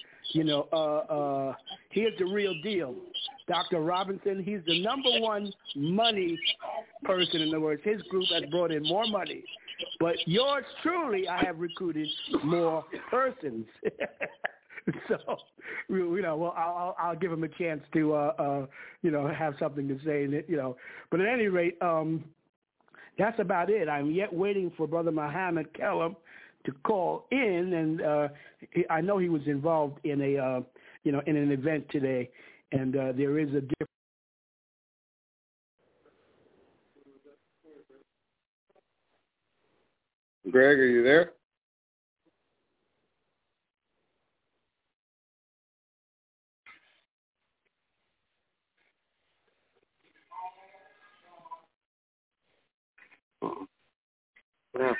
here's the real deal. Dr. Robinson, he's the number one money person. In other words, his group has brought in more money. But yours truly, I have recruited more persons. So, I'll give him a chance to, have something to say. But at any rate, that's about it. I'm yet waiting for Brother Muhammad Kellam to call in, and I know he was involved in in an event today, and there is a difference. Greg, are you there? Yeah.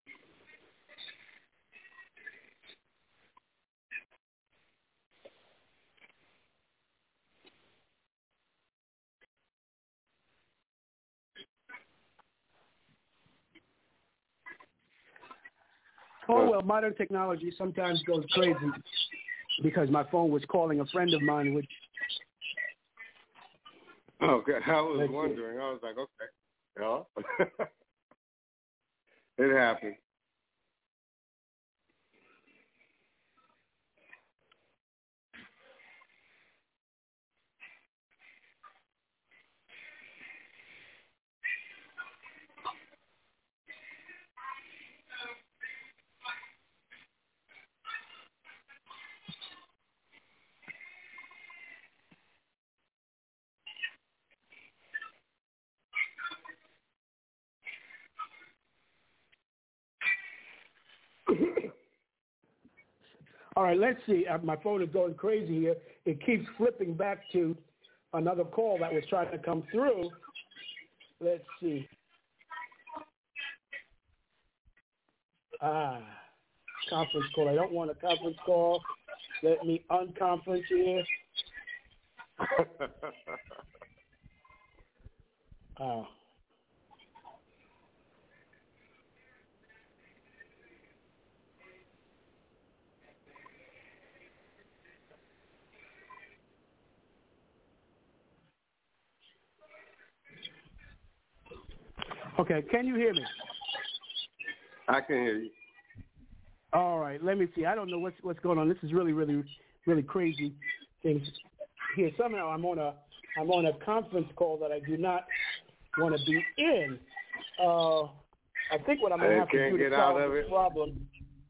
Oh, well, modern technology sometimes goes crazy because my phone was calling a friend of mine, which... Okay, I was wondering. I was like, okay. Yeah. It happened. All right, let's see. My phone is going crazy here. It keeps flipping back to another call that was trying to come through. Let's see. Conference call. I don't want a conference call. Let me unconference here. Okay, can you hear me? I can hear you. All right, let me see. I don't know what's going on. This is really, really, really crazy things here. Somehow I'm on a conference call that I do not want to be in. I think what I'm going to have to do to solve this problem.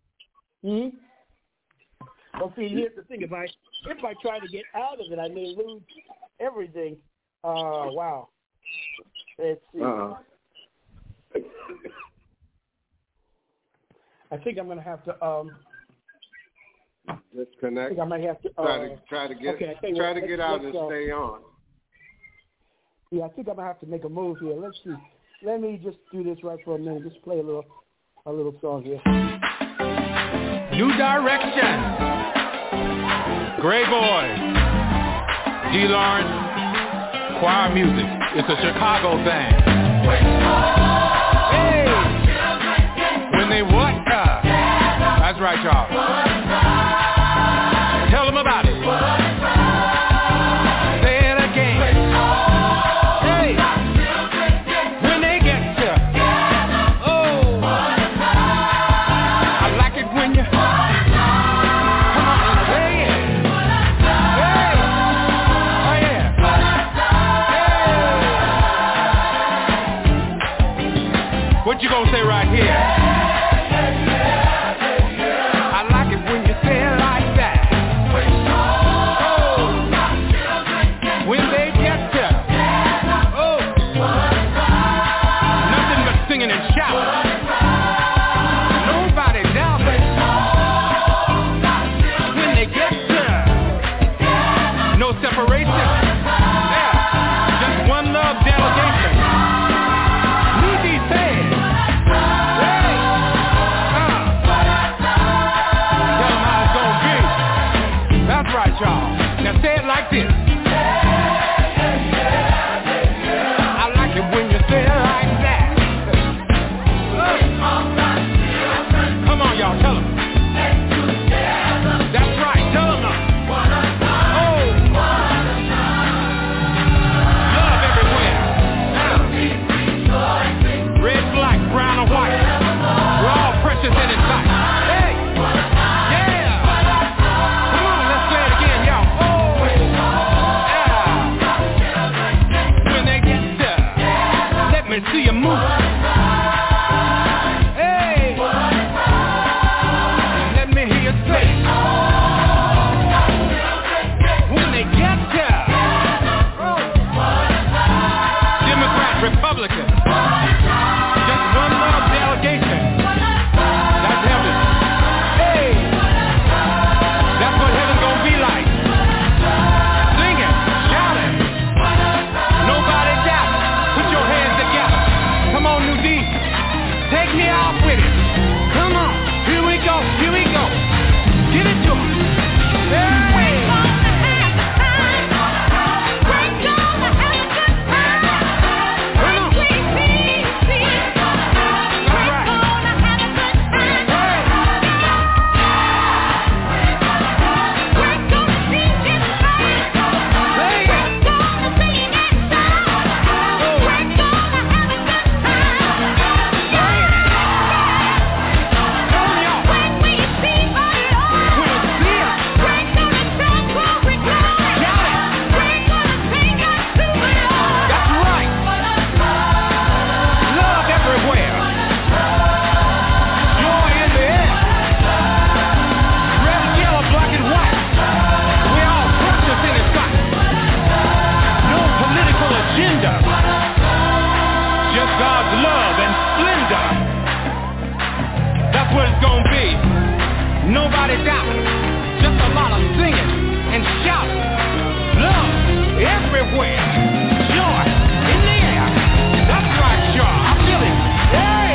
Well, see, here's the thing. If I try to get out of it, I may lose everything. Wow. Let's see. I think I'm going to have to disconnect. I think I might have to try to get out and stay on. Yeah, I think I'm going to have to make a move here. Let's see. Let me just do this right for a minute. Just play a little song here. New Direction. Gray Boys. D. Lawrence. Choir music. It's a Chicago thing. Hey! When they what? That's right, y'all. Tell them about it. Say it again. Hey! When they get to, oh, I like it when you come on and say it. Hey! Oh yeah. Hey! What you gonna say right here? what it's gonna be. Nobody doubting, just a lot of singing and shouting. Love everywhere, joy in the air. That's right, y'all. I feel it. Hey!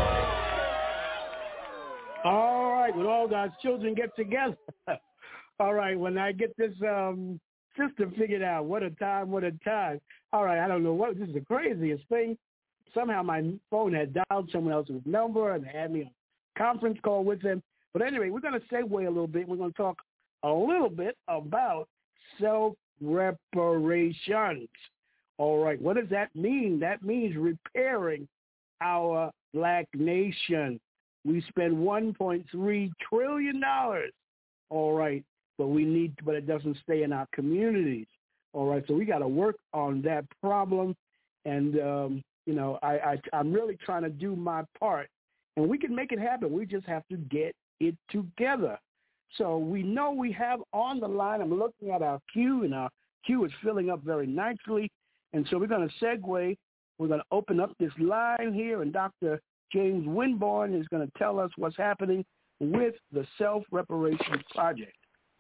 All right, when all God's children get together. All right, when I get this system figured out, what a time, what a time. All right, I don't know what, this is the craziest thing. Somehow my phone had dialed someone else's number and had me on a conference call with them. But anyway, we're going to segue a little bit. We're going to talk a little bit about self-reparations. All right, what does that mean? That means repairing our black nation. We spend $1.3 trillion. All right, but it doesn't stay in our communities. All right, so we got to work on that problem. And, I'm really trying to do my part. And we can make it happen. We just have to get it together. So we know we have on the line, I'm looking at our queue, and our queue is filling up very nicely. And so we're going to segue. We're going to open up this line here, and Dr. James Winborn is going to tell us what's happening with the Self-Reparations Project.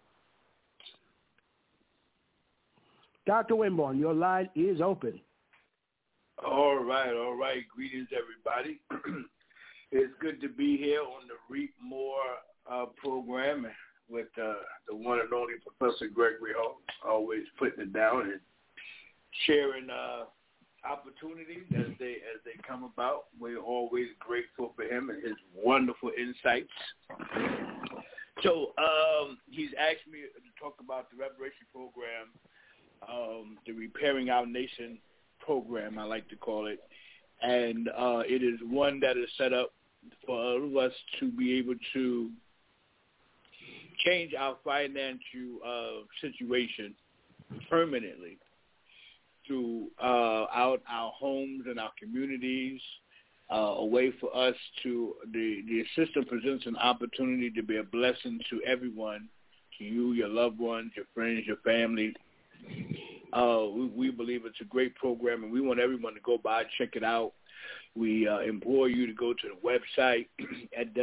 Dr. Winborn, your line is open. All right. Greetings, everybody. It's good to be here on the Reap More program with the one and only Professor Gregory Hall, always putting it down and sharing opportunities as they come about. We're always grateful for him and his wonderful insights. So he's asked me to talk about the reparation program, the Repairing Our Nation program, I like to call it. And it is one that is set up for all of us to be able to change our financial situation permanently through out our homes and our communities, a way for us to, the system presents an opportunity to be a blessing to everyone, to you, your loved ones, your friends, your family. We believe it's a great program, and we want everyone to go by, check it out. We implore you to go to the website at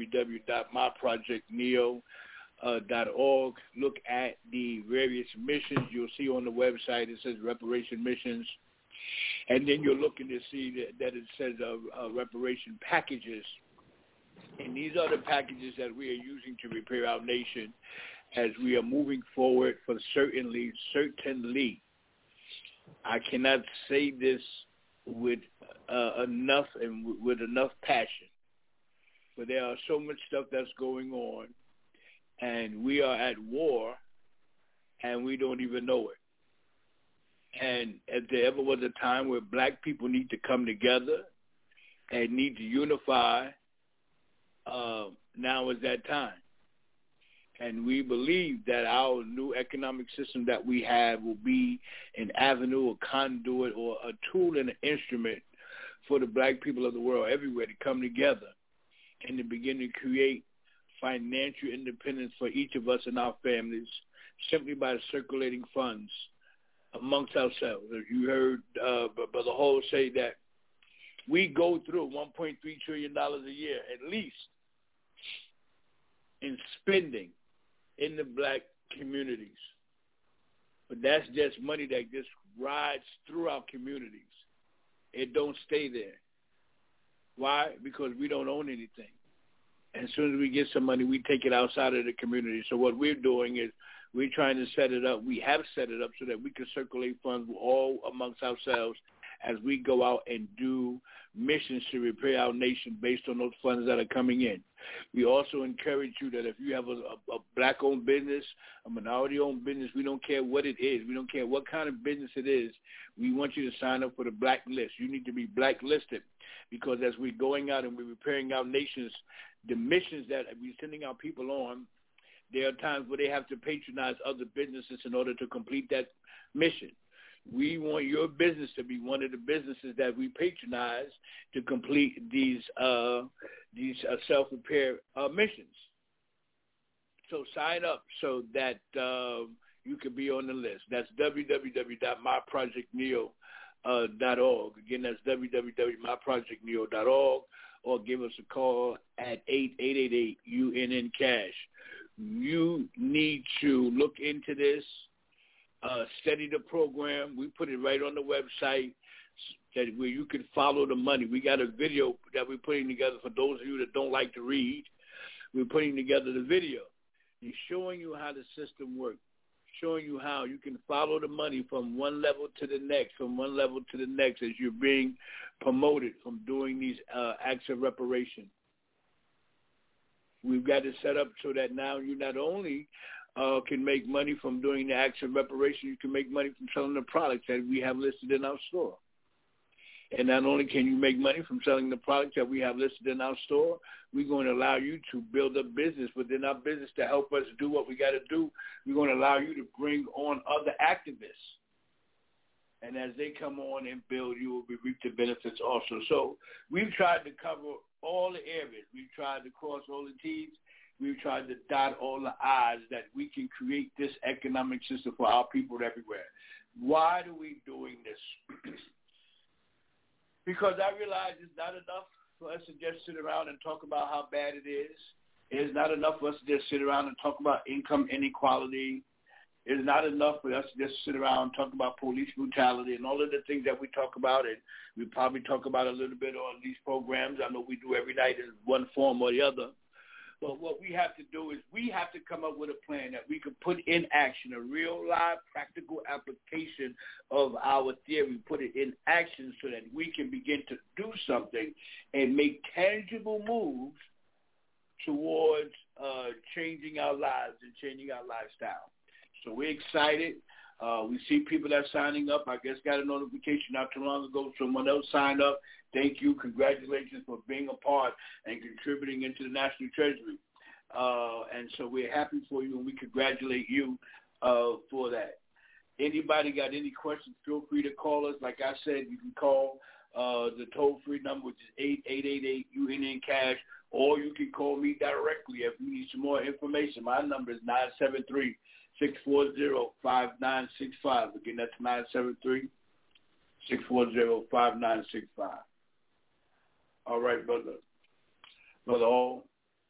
www.myprojectneo.org. Look at the various missions. You'll see on the website it says Reparation Missions. And then you're looking to see that it says reparation packages. And these are the packages that we are using to repair our nation as we are moving forward for certainly. I cannot say this with enough and with enough passion. But there are so much stuff that's going on, and we are at war, and we don't even know it. And if there ever was a time where black people need to come together and need to unify, now is that time. And we believe that our new economic system that we have will be an avenue, a conduit, or a tool and an instrument for the black people of the world everywhere to come together and to begin to create financial independence for each of us and our families simply by circulating funds amongst ourselves. As you heard Brother Hall say that we go through $1.3 trillion a year at least in spending in the black communities. But that's just money that just rides through our communities. It don't stay there. Why? Because we don't own anything. And as soon as we get some money, we take it outside of the community. So what we're doing is we're trying to set it up. We have set it up so that we can circulate funds all amongst ourselves as we go out and do missions to repair our nation based on those funds that are coming in. We also encourage you that if you have a black-owned business, a minority-owned business, we don't care what it is. We don't care what kind of business it is. We want you to sign up for the black list. You need to be blacklisted because as we're going out and we're repairing our nations, the missions that we're sending our people on, there are times where they have to patronize other businesses in order to complete that mission. We want your business to be one of the businesses that we patronize to complete these self-repair missions. So sign up so that you can be on the list. That's www.myprojectneo.org. Again, that's www.myprojectneo.org. or give us a call at 888-UNN-CASH. You need to look into this, study the program. We put it right on the website where you can follow the money. We got a video that we're putting together for those of you that don't like to read. We're putting together the video. He's showing you how the system works, showing you how you can follow the money from one level to the next, from one level to the next as you're being promoted from doing these acts of reparation. We've got it set up so that now you not only can make money from doing the acts of reparation, you can make money from selling the products that we have listed in our store. And not only can you make money from selling the products that we have listed in our store, we're going to allow you to build a business within our business to help us do what we got to do. We're going to allow you to bring on other activists. And as they come on and build, you will reap the benefits also. So we've tried to cover all the areas. We've tried to cross all the T's. We've tried to dot all the I's that we can create this economic system for our people everywhere. Why are we doing this? Because I realize it's not enough for us to just sit around and talk about how bad it is. It's not enough for us to just sit around and talk about income inequality. It's not enough for us to just sit around and talk about police brutality and all of the things that we talk about, and we probably talk about a little bit on these programs. I know we do every night in one form or the other. But what we have to do is we have to come up with a plan that we can put in action, a real live practical application of our theory, put it in action so that we can begin to do something and make tangible moves towards changing our lives and changing our lifestyle. So we're excited. We see people that are signing up. I guess got a notification not too long ago. Someone else signed up. Thank you. Congratulations for being a part and contributing into the National Treasury. And so we're happy for you, and we congratulate you for that. Anybody got any questions, feel free to call us. Like I said, you can call the toll-free number, which is 888-UNN-CASH, or you can call me directly if you need some more information. My number is 973-640-5965. Again, that's 973-640-5965. All right, Brother Hall.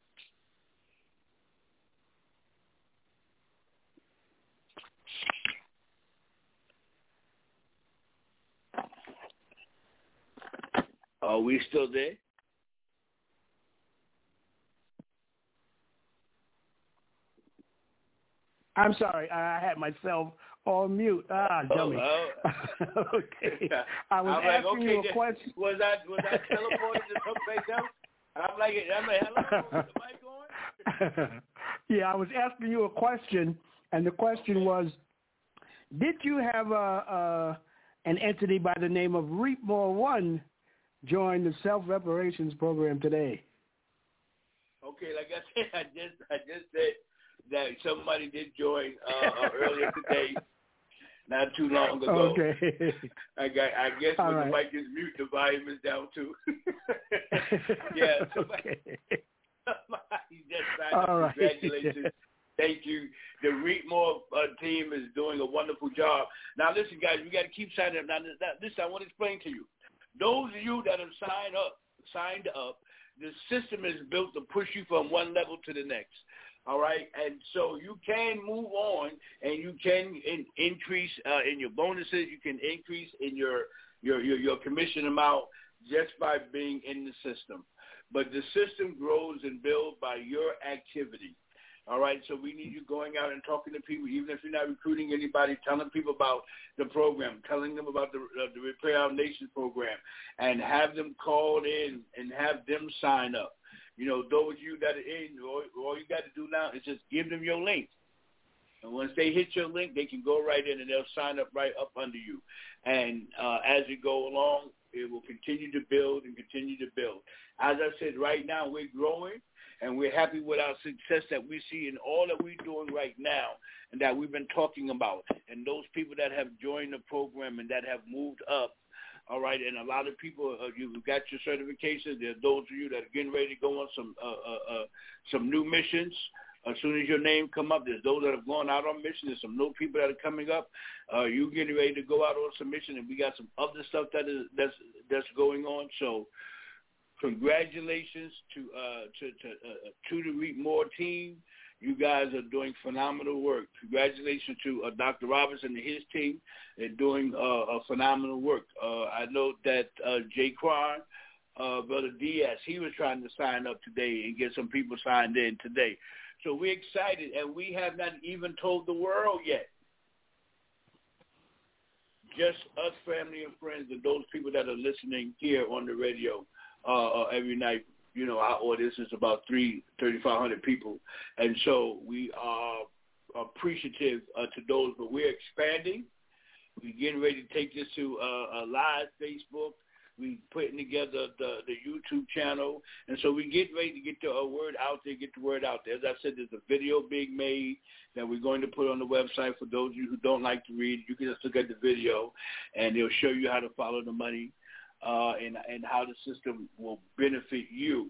Are we still there? I'm sorry, I had myself on mute. Dummy. Okay. I was asking you a question. Was I teleported to someplace else? I'm like, hello, is the mic on? Yeah, I was asking you a question, and the question was, did you have an entity by the name of Reapmore One join the self-reparations program today? Okay, like I said, I just said that somebody did join earlier today, not too long ago. Okay. I guess when the mic is mute, the volume is down too. Yeah. Somebody just signed up. Right. Congratulations. Thank you. The Reapmore team is doing a wonderful job. Now, listen, guys, we got to keep signing up. Now, listen, I want to explain to you. Those of you that have signed up, the system is built to push you from one level to the next. All right, and so you can move on, and you can increase in your bonuses. You can increase in your commission amount just by being in the system. But the system grows and builds by your activity. All right, so we need you going out and talking to people, even if you're not recruiting anybody, telling people about the program, telling them about the Repair Our Nation program, and have them call in and have them sign up. You know, those of you that are in, all you got to do now is just give them your link. And once they hit your link, they can go right in and they'll sign up right up under you. And as you go along, it will continue to build and continue to build. As I said, right now we're growing, and we're happy with our success that we see in all that we're doing right now and that we've been talking about. And those people that have joined the program and that have moved up, all right, and a lot of people, you've got your certifications. There are those of you that are getting ready to go on some new missions. As soon as your name come up, there's those that have gone out on mission. There's some new people that are coming up. You getting ready to go out on some mission, and we got some other stuff that's going on. So Congratulations to the Reap More team. You guys are doing phenomenal work. Congratulations to Dr. Robinson and his team. They're doing phenomenal work. I know that Jay Kwan, Brother Diaz, he was trying to sign up today and get some people signed in today. So we're excited, and we have not even told the world yet. Just us, family and friends, and those people that are listening here on the radio every night. You know, our audience is about 3,500 people. And so we are appreciative to those, but we're expanding. We're getting ready to take this to a live Facebook. We're putting together the YouTube channel. And so we get ready to get the word out there, get the word out there. As I said, there's a video being made that we're going to put on the website. For those of you who don't like to read, you can just look at the video, and it'll show you how to follow the money. And how the system will benefit you.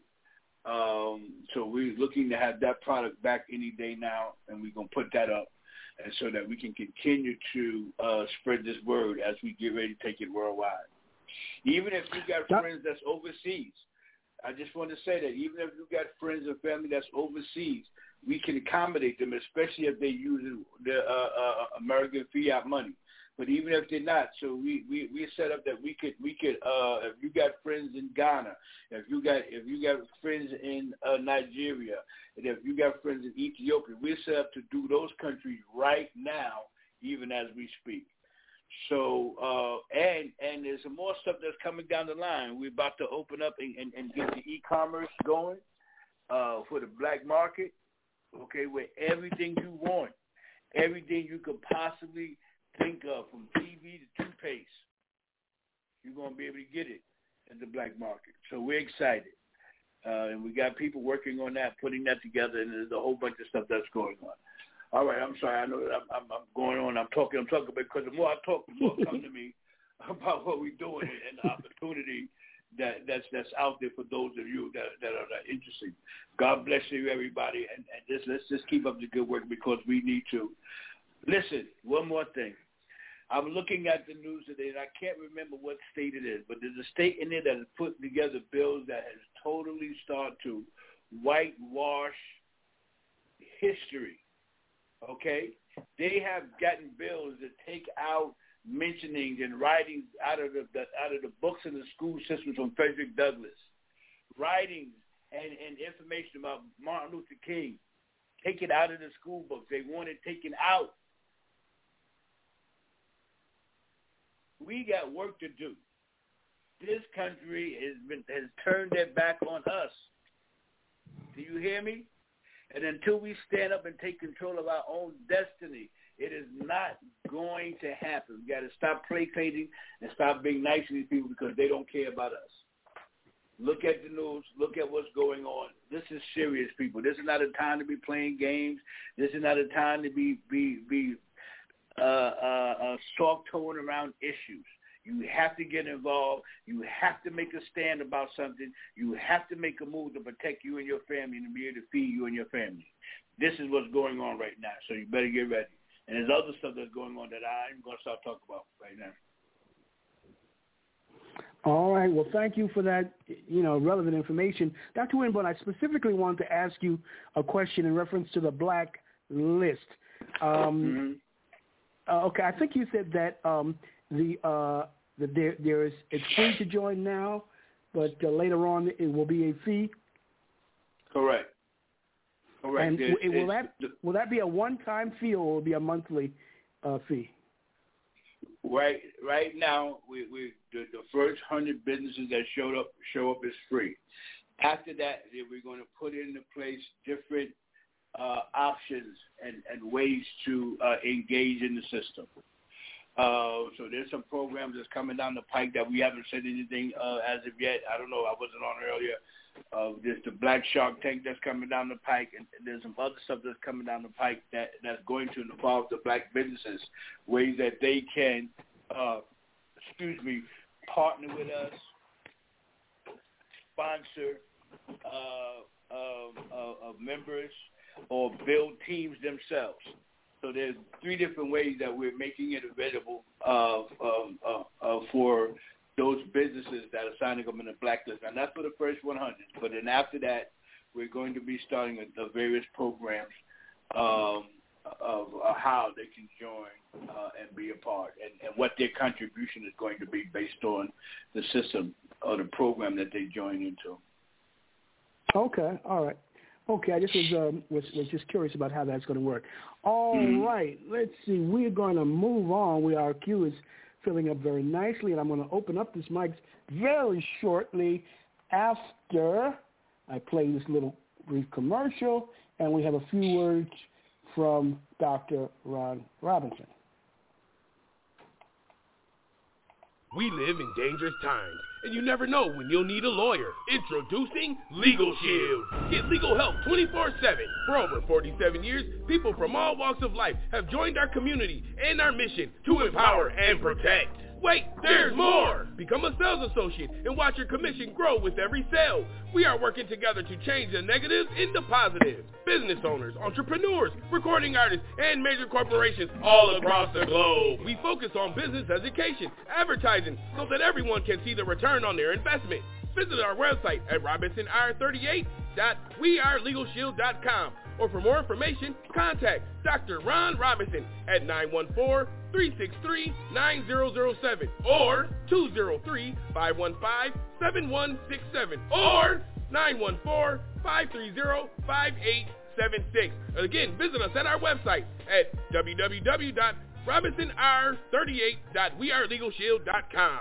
So we're looking to have that product back any day now, and we're going to put that up and so that we can continue to spread this word as we get ready to take it worldwide. Even if you got friends that's overseas, I just want to say that even if you got friends and family that's overseas, we can accommodate them, especially if they use the American fiat money. But even if they're not, so we set up that we could if you got friends in Ghana, if you got friends in Nigeria, and if you got friends in Ethiopia, we're set up to do those countries right now, even as we speak. So and there's some more stuff that's coming down the line. We're about to open up and get the e-commerce going for the black market. Okay, where everything you want, everything you could possibly think of, from TV to toothpaste, you're going to be able to get it in the black market. So we're excited. And we got people working on that, putting that together, and there's a whole bunch of stuff that's going on. All right, I'm sorry. I know that I'm going on. I'm talking because the more I talk, the more comes to me about what we're doing and the opportunity that's out there for those of you that are interested. God bless you, everybody, and let's just keep up the good work because we need to. Listen, one more thing. I'm looking at the news today, and I can't remember what state it is, but there's a state in there that has put together bills that has totally started to whitewash history, okay? They have gotten bills that take out mentionings and writings out of the books in the school systems from Frederick Douglass, writings and information about Martin Luther King. Take it out of the school books. They want it taken out. We got work to do. This country has turned their back on us. Do you hear me? And until we stand up and take control of our own destiny, it is not going to happen. We got to stop placating and stop being nice to these people because they don't care about us. Look at the news. Look at what's going on. This is serious, people. This is not a time to be playing games. This is not a time to be soft-toeing around issues. You have to get involved. You have to make a stand about something. You have to make a move to protect you and your family and to be able to feed you and your family. This is what's going on right now, so you better get ready. And there's other stuff that's going on that I'm going to start talking about right now. All right. Well, thank you for that, relevant information. Dr. Winborn, I specifically wanted to ask you a question in reference to the black list. Okay, I think you said that it's free to join now, but later on it will be a fee. Correct. And will that be a one-time fee or will it be a monthly fee? Right now, the first 100 businesses that show up is free. After that, we're going to put into place different options and ways to engage in the system. So there's some programs that's coming down the pike that we haven't said anything as of yet. I don't know. I wasn't on earlier. There's the Black Shark Tank that's coming down the pike, and there's some other stuff that's coming down the pike that's going to involve the black businesses, ways that they can, partner with us, sponsor members, or build teams themselves. So there's 3 different ways that we're making it available for those businesses that are signing up in the blacklist. And that's for the first 100. But then after that, we're going to be starting the various programs of how they can join and be a part, and what their contribution is going to be based on the system or the program that they join into. Okay, all right. Okay, I just was just curious about how that's going to work. All right, let's see. We're going to move on. Our queue is filling up very nicely, and I'm going to open up this mic very shortly after I play this little brief commercial, and we have a few words from Dr. Ron Robinson. We live in dangerous times, and you never know when you'll need a lawyer. Introducing Legal Shield. Get legal help 24/7. For over 47 years, people from all walks of life have joined our community and our mission to empower and protect. Wait, there's more! Become a sales associate and watch your commission grow with every sale. We are working together to change the negatives into positives. Business owners, entrepreneurs, recording artists, and major corporations all across the globe. We focus on business education, advertising, so that everyone can see the return on their investment. Visit our website at robinsonr38.wearelegalshield.com, or for more information, contact Dr. Ron Robinson at 914-363-9007 or 203-515-7167 or 914-530-5876. Again, visit us at our website at www.robinsonr38.wearelegalshield.com.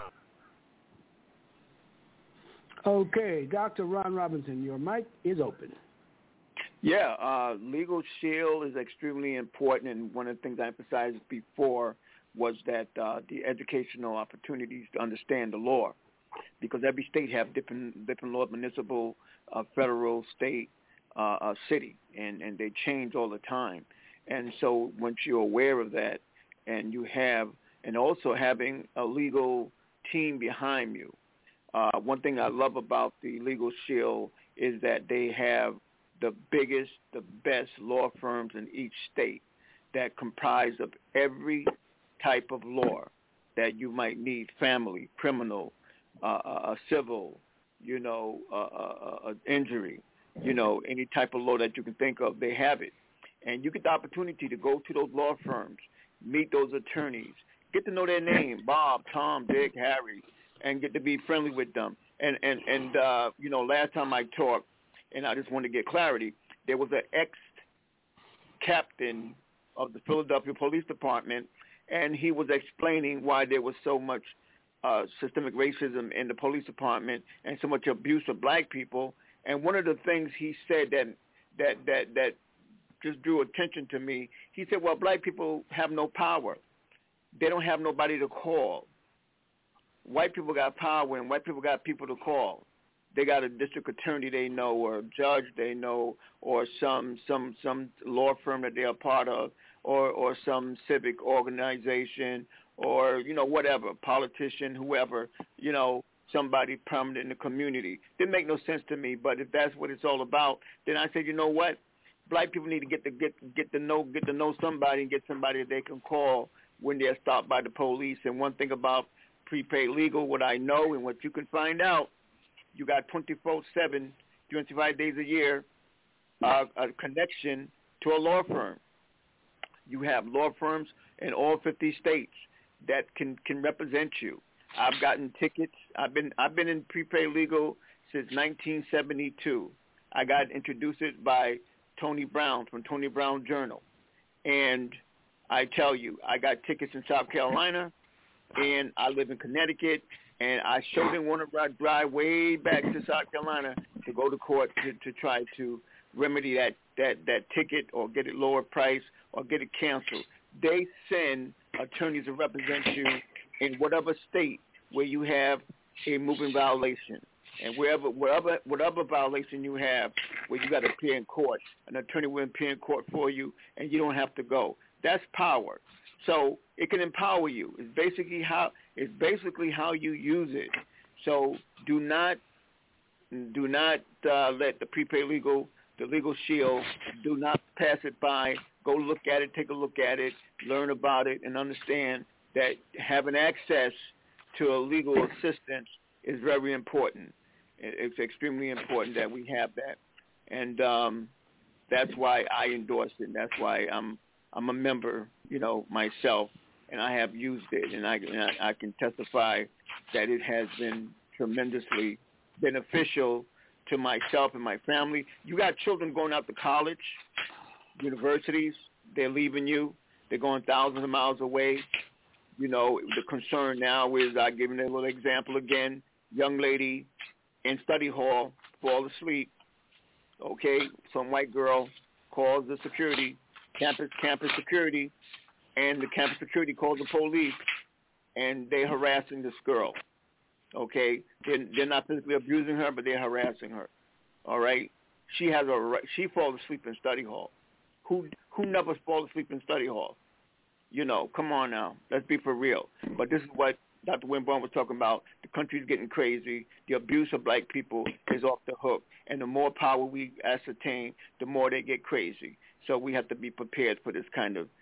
Okay, Dr. Ron Robinson, your mic is open. Yeah, Legal Shield is extremely important, and one of the things I emphasized before was that the educational opportunities to understand the law, because every state have different laws, municipal, federal, state, city, and they change all the time. And so once you're aware of that, and you have, and also having a legal team behind you, one thing I love about the Legal Shield is that they have the biggest, the best law firms in each state that comprise of every type of law that you might need: family, criminal, civil, injury, any type of law that you can think of, they have it. And you get the opportunity to go to those law firms, meet those attorneys, get to know their name, Bob, Tom, Dick, Harry, and get to be friendly with them. And last time I talked, and I just want to get clarity, there was an ex-captain of the Philadelphia Police Department, and he was explaining why there was so much systemic racism in the police department and so much abuse of black people. And one of the things he said that just drew attention to me, he said, well, black people have no power. They don't have nobody to call. White people got power, and white people got people to call. They got a district attorney they know, or a judge they know, or some law firm that they're a part of, or some civic organization, or whatever, politician, whoever, somebody prominent in the community. Didn't make no sense to me, but if that's what it's all about, then I said, you know what? Black people need to get to know somebody and get somebody that they can call when they're stopped by the police. And one thing about prepaid legal, what I know and what you can find out, you got 24/7, 25 days a year, a connection to a law firm. You have law firms in all 50 states that can represent you. I've gotten tickets. I've been in prepaid legal since 1972. I got introduced by Tony Brown from Tony Brown Journal, and I tell you, I got tickets in South Carolina, and I live in Connecticut. And I sure didn't want to drive way back to South Carolina to go to court to try to remedy that ticket or get it lower price or get it canceled. They send attorneys to represent you in whatever state where you have a moving violation. And whatever violation you have where you got to appear in court, an attorney will appear in court for you, and you don't have to go. That's power. So it can empower you. It's basically how you use it. So do not let the prepaid legal, the Legal Shield, do not pass it by. Go look at it, take a look at it, learn about it, and understand that having access to a legal assistance is very important. It's extremely important that we have that, and that's why I endorse it. And that's why I'm a member, myself, and I have used it, and I can testify that it has been tremendously beneficial to myself and my family. You got children going out to college, universities. They're leaving you. They're going thousands of miles away. The concern now is, I give you a little example again, young lady in study hall, fall asleep, okay, some white girl calls the security, campus security, and the campus security calls the police, and they're harassing this girl, okay? They're not physically abusing her, but they're harassing her, all right? She falls asleep in study hall. Who never falls asleep in study hall? Come on now. Let's be for real. But this is what Dr. Winborn was talking about. The country's getting crazy. The abuse of black people is off the hook. And the more power we ascertain, the more they get crazy. So we have to be prepared for this kind of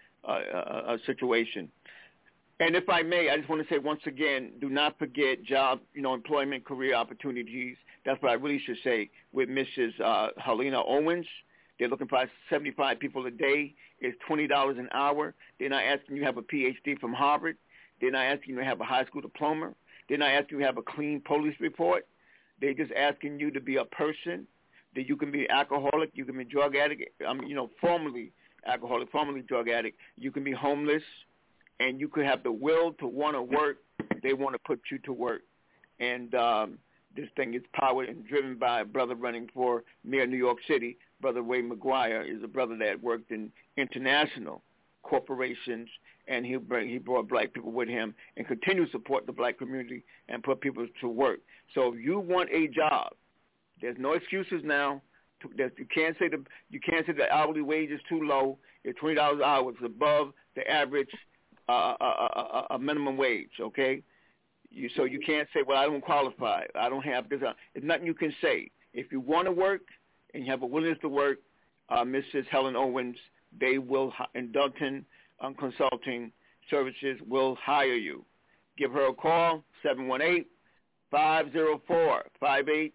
situation. And if I may, I just want to say once again, do not forget job, employment, career opportunities. That's what I really should say with Mrs. Helena Owens. They're looking for 75 people a day. It's $20 an hour. They're not asking you to have a PhD from Harvard. They're not asking you to have a high school diploma. They're not asking you to have a clean police report. They're just asking you to be a person, that you can be alcoholic, you can be drug addict, formerly alcoholic, formerly drug addict. You can be homeless, and you could have the will to want to work. They want to put you to work. And this thing is powered and driven by a brother running for mayor of New York City. Brother Ray McGuire is a brother that worked in international corporations, and he brought black people with him and continue to support the black community and put people to work. So if you want a job, there's no excuses now. You can't say the hourly wage is too low. It's $20 an hour. It's above the average a minimum wage. Okay, so you can't say, well, I don't qualify. I don't have this. There's nothing you can say. If you want to work and you have a willingness to work, Mrs. Helen Owens, they will, in Dalton Consulting Services, will hire you. Give her a call, 718-504-6861.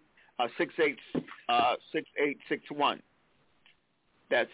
That's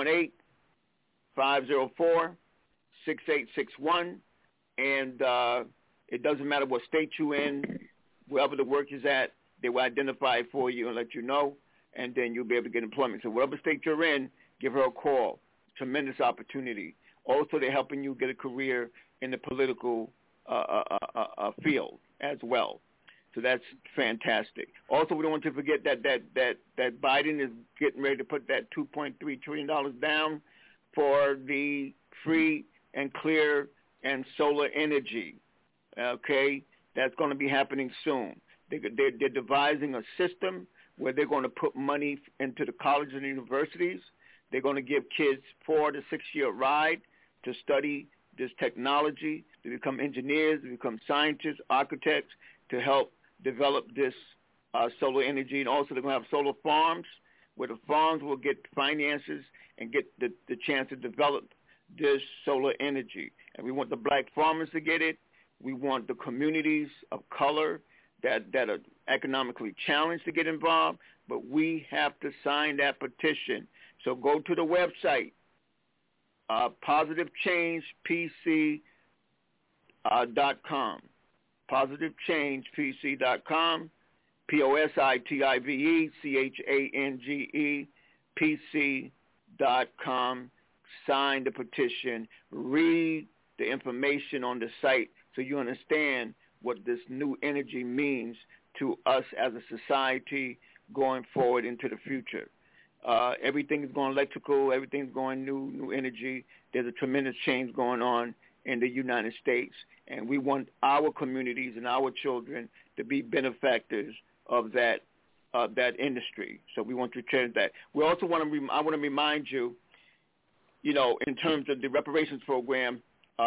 718-504-6861. And it doesn't matter what state you're in, wherever the work is at, they will identify it for you and let you know, and then you'll be able to get employment. So whatever state you're in, give her a call. Tremendous opportunity. Also, they're helping you get a career in the political field as well. So that's fantastic. Also, we don't want to forget that Biden is getting ready to put that $2.3 trillion down for the free and clear and solar energy. Okay? That's going to be happening soon. They're devising a system where they're going to put money into the colleges and universities. They're going to give kids 4 to 6 year ride to study this technology, to become engineers, to become scientists, architects, to help develop this solar energy. And also they're going to have solar farms where the farms will get finances and get the chance to develop this solar energy. And we want the black farmers to get it. We want the communities of color that are economically challenged to get involved, but we have to sign that petition. So go to the website, positivechangepc.com, positivechangepc.com, positivechangepc.com. Sign the petition. Read the information on the site so you understand what this new energy means to us as a society going forward into the future. Everything is going electrical. Everything's going new energy. There's a tremendous change going on in the United States, and we want our communities and our children to be benefactors of that industry. So we want to change that. We also want to. I want to remind you, in terms of the reparations program,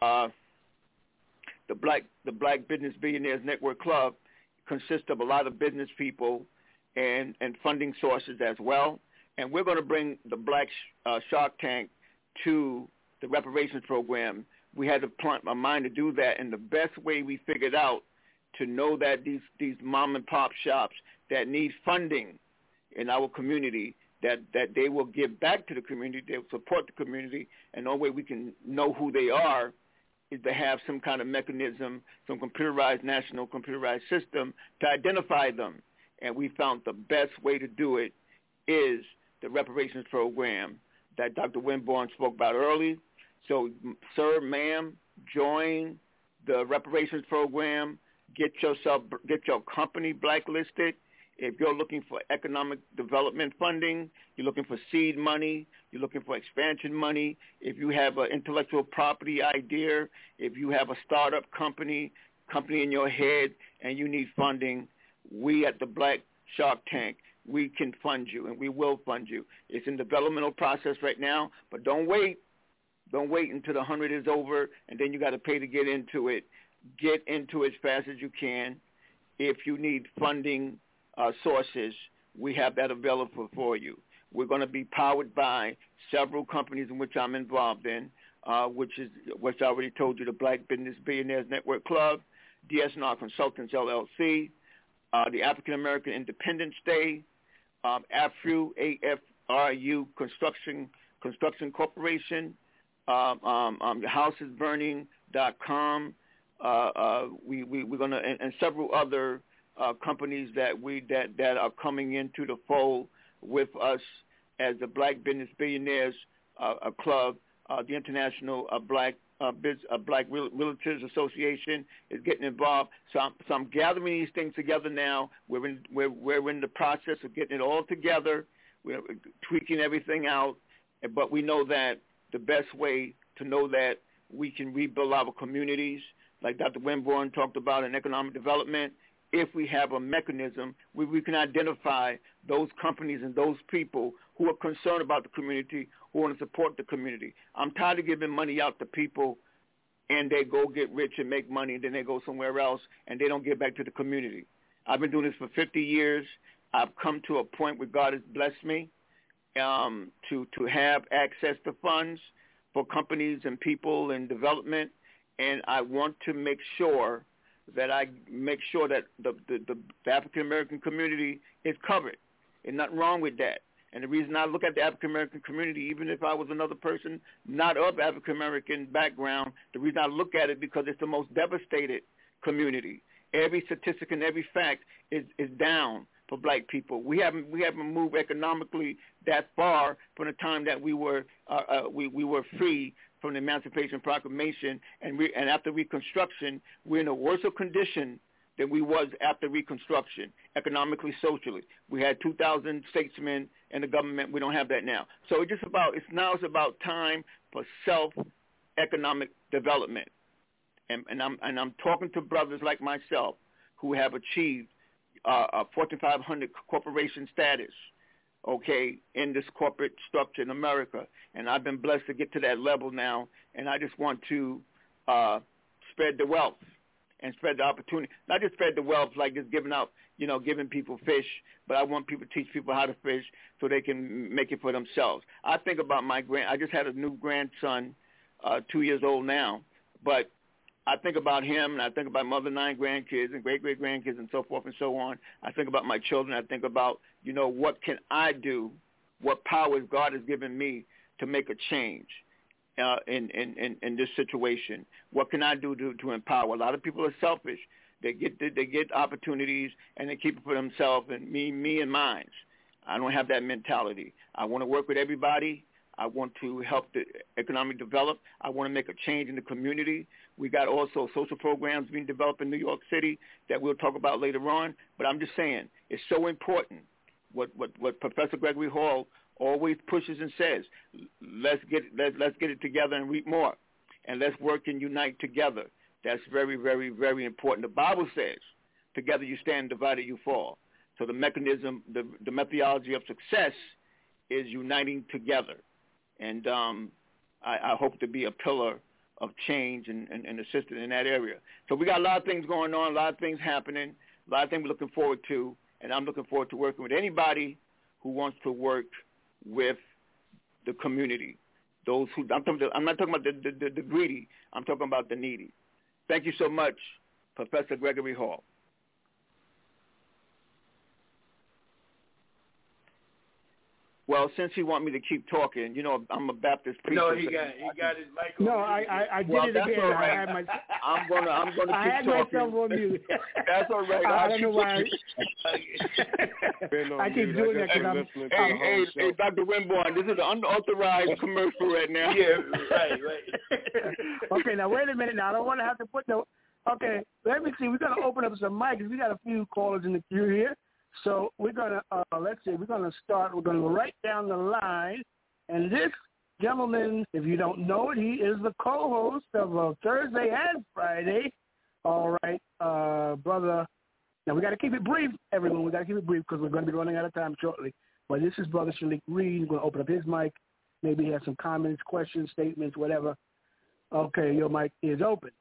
the Black Business Billionaires Network Club consists of a lot of business people and funding sources as well. And we're going to bring the Black Shark Tank to the reparations program. We had a mind to do that, and the best way we figured out to know that these mom and pop shops that need funding in our community, that they will give back to the community, they will support the community, and the only way we can know who they are is to have some kind of mechanism, some national computerized system to identify them. And we found the best way to do it is the reparations program that Dr. Winborn spoke about early. So, sir, ma'am, join the reparations program. Get your company blacklisted. If you're looking for economic development funding, you're looking for seed money, you're looking for expansion money, if you have an intellectual property idea, if you have a startup company in your head and you need funding, we at the Black Shark Tank, we can fund you and we will fund you. It's in developmental process right now, but don't wait. Don't wait until the 100 is over and then you got to pay to get into it. Get into it as fast as you can. If you need funding sources, we have that available for you. We're going to be powered by several companies in which I'm involved in, which I already told you, the Black Business Billionaires Network Club, DSNR Consultants, LLC, the African American Independence Day, AFRU, AFRU Construction Corporation, housesburning.com. We're going to, and several other companies that are coming into the fold with us as the Black Business Billionaires Club, the International Black Realtors Association is getting involved. So I'm gathering these things together now. We're in the process of getting it all together. We're tweaking everything out, but we know that the best way to know that we can rebuild our communities, like Dr. Winborn talked about in economic development, if we have a mechanism where we can identify those companies and those people who are concerned about the community, who want to support the community. I'm tired of giving money out to people and they go get rich and make money and then they go somewhere else and they don't give back to the community. I've been doing this for 50 years. I've come to a point where God has blessed me to have access to funds for companies and people and development, and I want to make sure that the African American community is covered. There's nothing wrong with that. And the reason I look at the African American community, even if I was another person not of African American background, the reason I look at it because it's the most devastated community. Every statistic and every fact is down for black people. We haven't moved economically that far from the time that we were free from the Emancipation Proclamation, and after Reconstruction, we're in a worse condition than we was after Reconstruction, economically, socially. We had 2,000 statesmen in the government. We don't have that now. So it's about time for self-economic development, and I'm talking to brothers like myself who have achieved Fortune 500 corporation status, okay, in this corporate structure in America. And I've been blessed to get to that level now, and I just want to spread the wealth and spread the opportunity. Not just spread the wealth like just giving people fish, but I want people to teach people how to fish so they can make it for themselves. I think about I just had a new grandson, 2 years old now, but I think about him, and I think about my other 9 grandkids and great-great-grandkids and so forth and so on. I think about my children. I think about, what can I do, what powers God has given me to make a change in this situation. What can I do to empower? A lot of people are selfish. They get opportunities, and they keep it for themselves and me and mine. I don't have that mentality. I want to work with everybody. I want to help the economic develop. I want to make a change in the community. We got also social programs being developed in New York City that we'll talk about later on. But I'm just saying, it's so important what Professor Gregory Hall always pushes and says. Let's get it together and reap more, and let's work and unite together. That's very, very, very important. The Bible says, together you stand, divided you fall. So the mechanism, the methodology of success is uniting together. And I hope to be a pillar of change and assistant in that area. So we got a lot of things going on, a lot of things happening, a lot of things we're looking forward to, and I'm looking forward to working with anybody who wants to work with the community. I'm not talking about the greedy. I'm talking about the needy. Thank you so much, Professor Gregory Hall. Well, since you want me to keep talking, you know, I'm a Baptist preacher. No, he got his mic on. No, I did it again. All right. I had my. I'm gonna keep I had talking. myself on mute. That's all right. I don't know why. Been on I keep mute. doing I that guess because you're I'm. listening to the whole show. Hey, Dr. Winborn, this is an unauthorized commercial right now. Yeah, right. Okay, now wait a minute. Now I don't want to have to put no. Okay, let me see. We're gonna open up some mics. We got a few callers in the queue here, so we're gonna let's see. We're gonna start. We're gonna go right down the line, and this gentleman, if you don't know it, he is the co-host of Thursday and Friday. All right, brother. Now we got to keep it brief, everyone. We got to keep it brief because we're going to be running out of time shortly. But this is Brother Shalik Reed. He's going to open up his mic. Maybe he has some comments, questions, statements, whatever. Okay, your mic is open.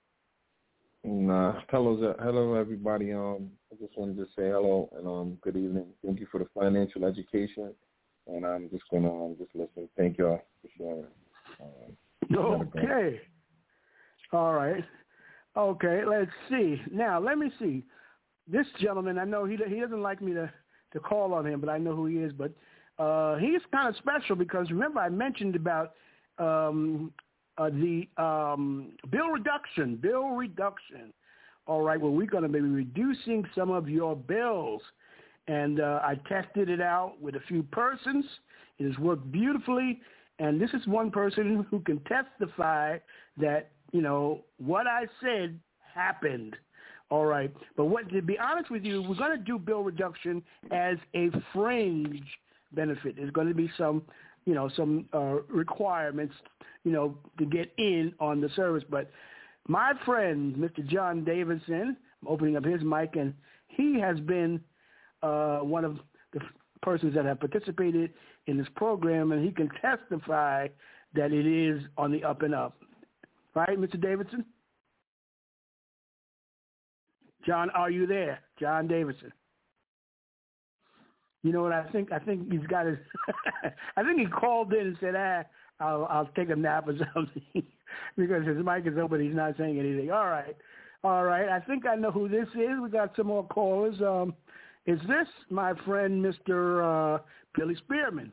Hello, everybody. I just wanted to say hello and good evening. Thank you for the financial education, and I'm just gonna just listen. Thank y'all for sharing. Okay. All right. Okay. Let's see. Now, let me see. This gentleman, I know he doesn't like me to call on him, but I know who he is. But he's kind of special because remember I mentioned about the bill reduction. All right, well, we're going to be reducing some of your bills. And I tested it out with a few persons. It has worked beautifully. And this is one person who can testify that, you know, what I said happened. All right. But to be honest with you, we're going to do bill reduction as a fringe benefit. There's going to be some requirements, to get in on the service. But my friend, Mr. John Davidson, I'm opening up his mic, and he has been one of the persons that have participated in this program, and he can testify that it is on the up and up. Right, Mr. Davidson? John, are you there? John Davidson. You know what I think? I think he's got his I think he called in and said, I'll take a nap or something because his mic is open. He's not saying anything. All right. I think I know who this is. We got some more callers. Is this my friend, Mr. Billy Spearman?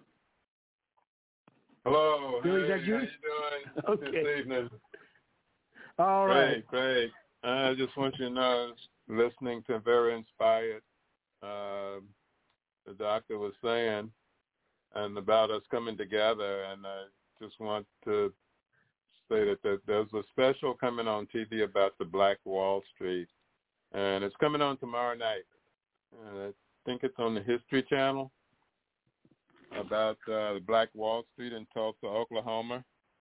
Hello. Billy, hey, is that you? How you doing Okay. this evening? All right. Great. I just want you to know, listening to very inspired, the doctor was saying, and about us coming together, and I just want to say that there's a special coming on TV about the Black Wall Street, and it's coming on tomorrow night. I think it's on the History Channel about the Black Wall Street in Tulsa, Oklahoma.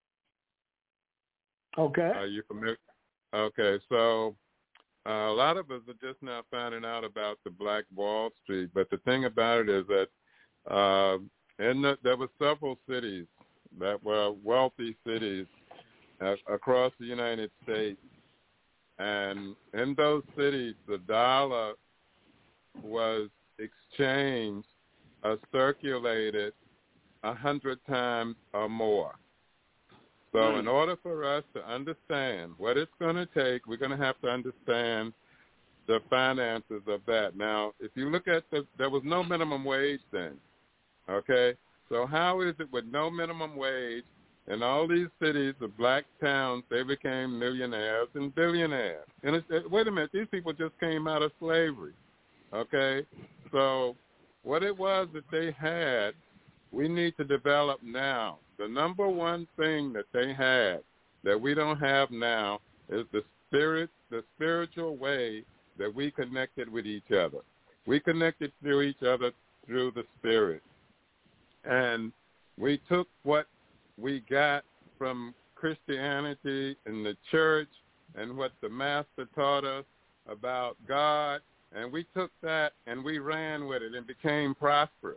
Okay. Are you familiar? Okay, so a lot of us are just now finding out about the Black Wall Street, but the thing about it is that there were several cities that were wealthy cities across the United States, and in those cities, the dollar was exchanged or circulated 100 times or more. So in order for us to understand what it's going to take, we're going to have to understand the finances of that. Now, if you look at there was no minimum wage then, okay? So how is it with no minimum wage in all these cities, the black towns, they became millionaires and billionaires? And wait a minute, these people just came out of slavery, okay? So what it was that they had, we need to develop now. The number one thing that they had that we don't have now is the spiritual way that we connected with each other. We connected to each other through the Spirit. And we took what we got from Christianity and the church and what the Master taught us about God, and we took that and we ran with it and became prosperous.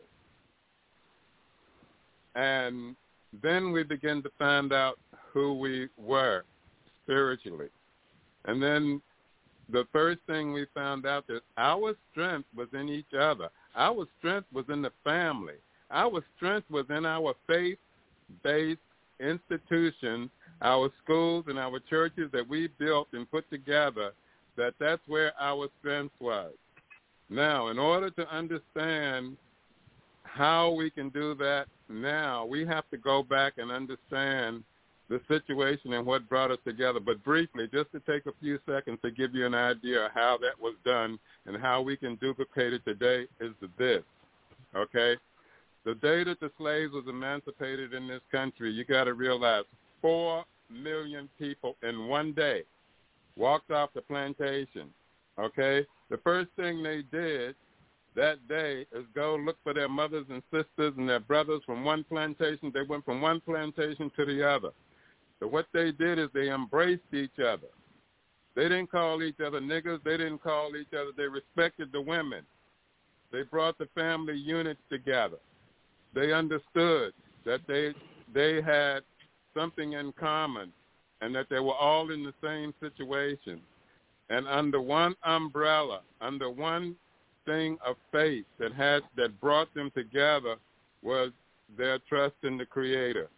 And then we began to find out who we were spiritually. And then the first thing we found out that our strength was in each other. Our strength was in the family. Our strength was in our faith-based institutions, our schools and our churches that we built and put together that's where our strength was. Now, in order to understand how we can do that now, we have to go back and understand the situation and what brought us together. But briefly, just to take a few seconds to give you an idea of how that was done and how we can duplicate it today is this, okay? The day that the slaves was emancipated in this country, you got to realize 4 million people in one day walked off the plantation, okay? The first thing they did that day is go look for their mothers and sisters and their brothers from one plantation. They went from one plantation to the other. So what they did is they embraced each other. They didn't call each other niggers. They didn't call each other. They respected the women. They brought the family units together. They understood that they had something in common and that they were all in the same situation. And under one umbrella, under one thing of faith that brought them together was their trust in the Creator.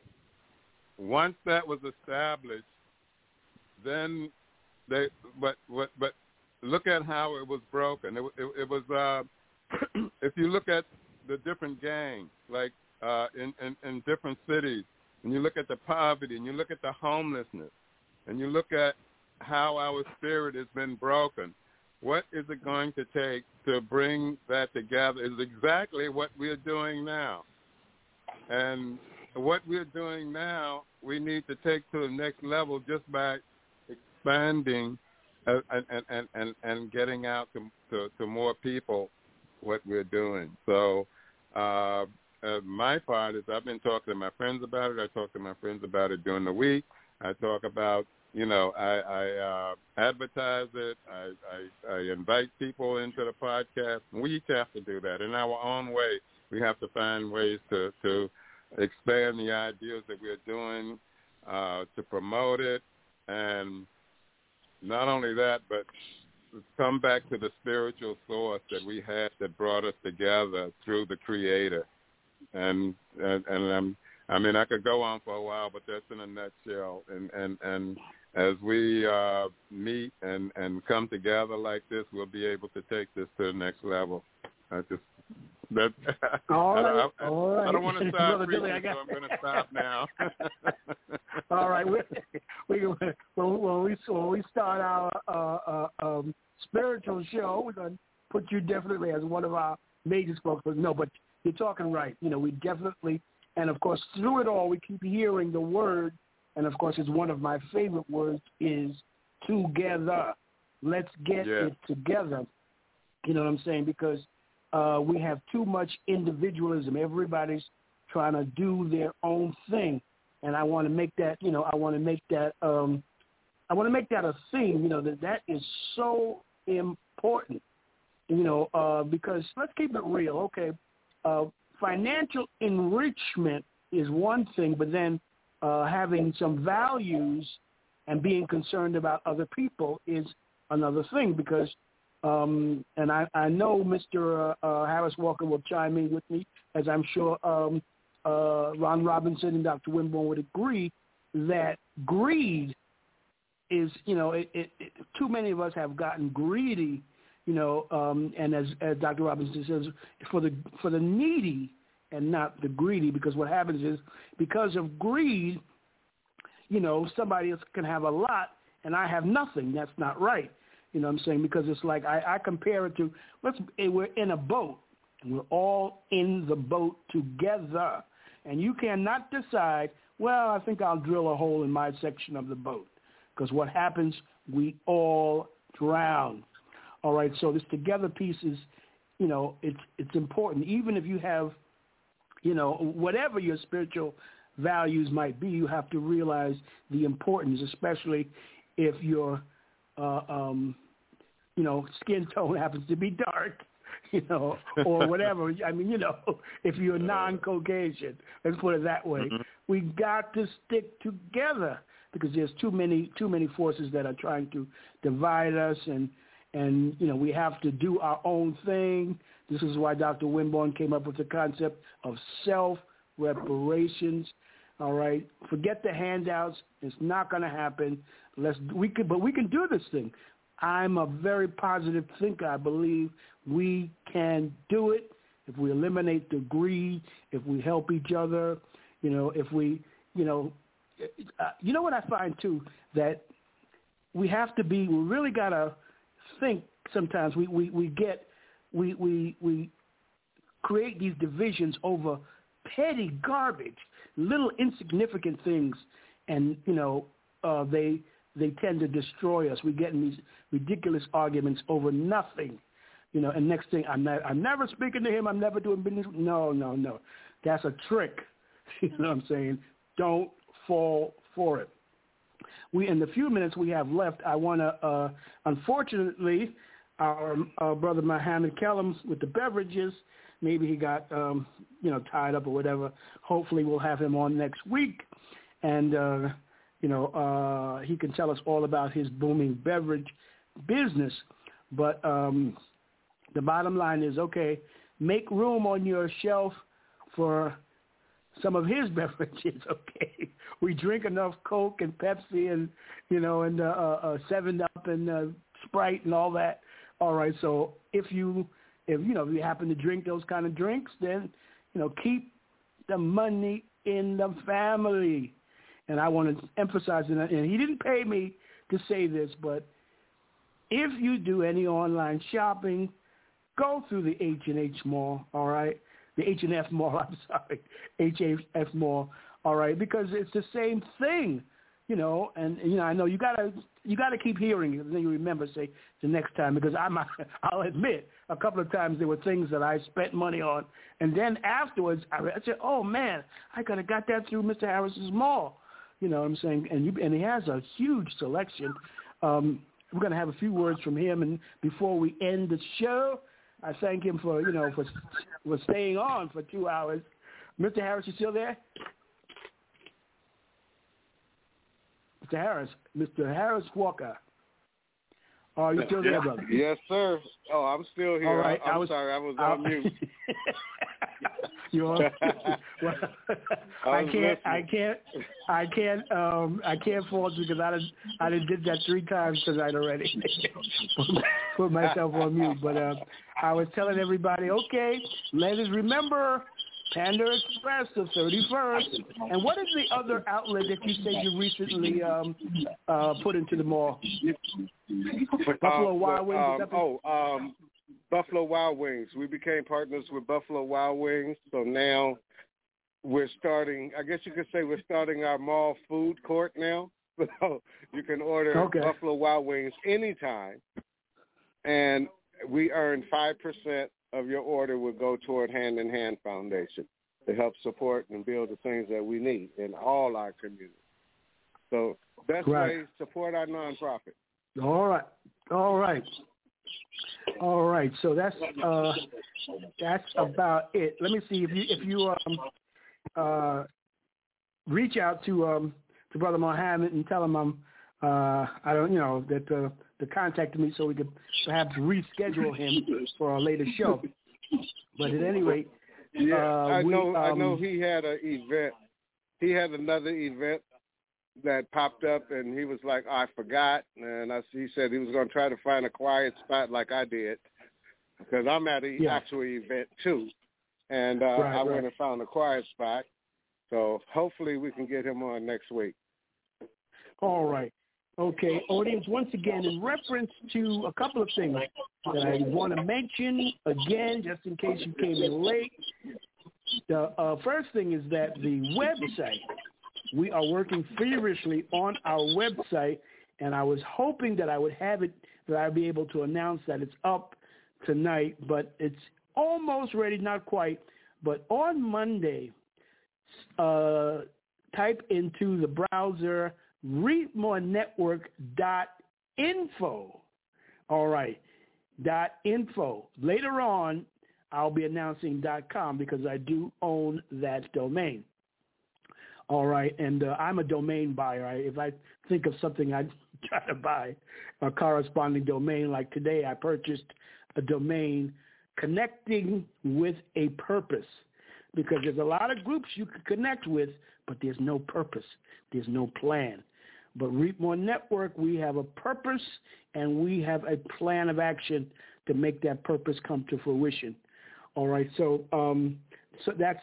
Once that was established, then but look at how it was broken. It was if you look at the different gangs, like in different cities, and you look at the poverty, and you look at the homelessness, and you look at how our spirit has been broken, what is it going to take to bring that together is exactly what we're doing now. And what we're doing now, we need to take to the next level just by expanding and getting out to more people what we're doing. So my part is I've been talking to my friends about it. I talk to my friends about it during the week. I talk about, I advertise it. I invite people into the podcast. We each have to do that in our own way. We have to find ways to expand the ideas that we're doing, to promote it, and not only that, but come back to the spiritual source that we had that brought us together through the Creator. And I could go on for a while, but that's in a nutshell. And as we meet and come together like this, we'll be able to take this to the next level. All right. I don't want to stop preaching, so I'm going to stop now. All right. When we start our spiritual show, we're going to put you definitely as one of our major spokespersons. No, but you're talking right. We definitely, and of course, through it all, we keep hearing the word, and of course, it's one of my favorite words is together. Let's get it together. You know what I'm saying? Because we have too much individualism. Everybody's trying to do their own thing, and I want to make that. I want to make that a thing. That is so important. Because let's keep it real. Okay, financial enrichment is one thing, but then having some values and being concerned about other people is another thing. Because and I know Mr. Harris Walker will chime in with me, as I'm sure Ron Robinson and Dr. Wimborne would agree, that greed is, too many of us have gotten greedy, and as Dr. Robinson says, for the needy and not the greedy, because what happens is because of greed, somebody else can have a lot and I have nothing. That's not right. You know what I'm saying? Because it's like I compare it to, we're in a boat, and we're all in the boat together. And you cannot decide, well, I think I'll drill a hole in my section of the boat. Because what happens, we all drown. All right, so this together piece is, it's important. Even if you have, whatever your spiritual values might be, you have to realize the importance, especially if your skin tone happens to be dark, or whatever. I mean, if you're non-Caucasian, let's put it that way. Mm-hmm. We got to stick together because there's too many forces that are trying to divide us, and we have to do our own thing. This is why Dr. Wimborne came up with the concept of self-reparations. All right, forget the handouts. It's not going to happen. But we can do this thing. I'm a very positive thinker. I believe we can do it if we eliminate the greed, if we help each other, if we, what I find too, that we have to be, we really got to think sometimes we create these divisions over petty garbage, little insignificant things, and, they tend to destroy us. We get in these ridiculous arguments over nothing, and next thing, I'm never speaking to him, I'm never doing business. No. That's a trick. You know what I'm saying? Don't fall for it. In the few minutes we have left, I want to, unfortunately, our brother Muhammad Kellums with the beverages, maybe he got, tied up or whatever. Hopefully we'll have him on next week. And, he can tell us all about his booming beverage business. But the bottom line is, okay, make room on your shelf for some of his beverages, okay? We drink enough Coke and Pepsi and, and 7-Up and Sprite and all that. All right, so if you happen to drink those kind of drinks, then, keep the money in the family. And I want to emphasize that, and he didn't pay me to say this, but if you do any online shopping, go through the H&H Mall, all right? The H&F Mall, I'm sorry, H&F Mall, all right? Because it's the same thing, and I know you gotta keep hearing it, and then you remember, say, the next time, because I'll admit, a couple of times there were things that I spent money on, and then afterwards I said, oh man, I could have got that through Mr. Harris's Mall. You know what I'm saying? And he has a huge selection. We're going to have a few words from him, and before we end the show, I thank him for staying on for 2 hours. Mr. Harris, you still there? Mr. Harris Walker. Are you still there, brother? Yes, sir. Oh, I'm still here. All right. I'm sorry, I was on mute. You are? Well, I can't fault you because I did that 3 times tonight already. Put myself on mute. But I was telling everybody, okay, let us remember Panda Express the 31st. And what is the other outlet that you said you recently put into the mall? Buffalo Wild Wings? Buffalo Wild Wings. We became partners with Buffalo Wild Wings, so now we're starting, I guess you could say we're starting our mall food court now. So you can order Buffalo Wild Wings anytime, and we earn 5% of your order will go toward Hand in Hand Foundation to help support and build the things that we need in all our communities. So best way, support our nonprofit. All right. So that's about it. Let me see if you reach out to Brother Muhammad and tell him that contact me so we could perhaps reschedule him for a later show. But at any rate, I know he had an event. He had another event that popped up, and he was like, I forgot. And he said he was going to try to find a quiet spot like I did, because I'm at an actual event too. And I went and found a quiet spot. So hopefully we can get him on next week. All right. Okay, audience, once again, in reference to a couple of things that I want to mention again, just in case you came in late. The first thing is that the website, we are working feverishly on our website, and I was hoping that I would have it, that I'd be able to announce that it's up tonight, but it's almost ready, not quite. But on Monday, type into the browser reapmorenetwork.info. All right, .info. Later on, I'll be announcing .com because I do own that domain. All right, and I'm a domain buyer. If I think of something I'd try to buy, a corresponding domain, like today I purchased a domain connecting with a purpose, because there's a lot of groups you can connect with, but there's no purpose. There's no plan. But Reap More Network, we have a purpose, and we have a plan of action to make that purpose come to fruition. All right, so that's,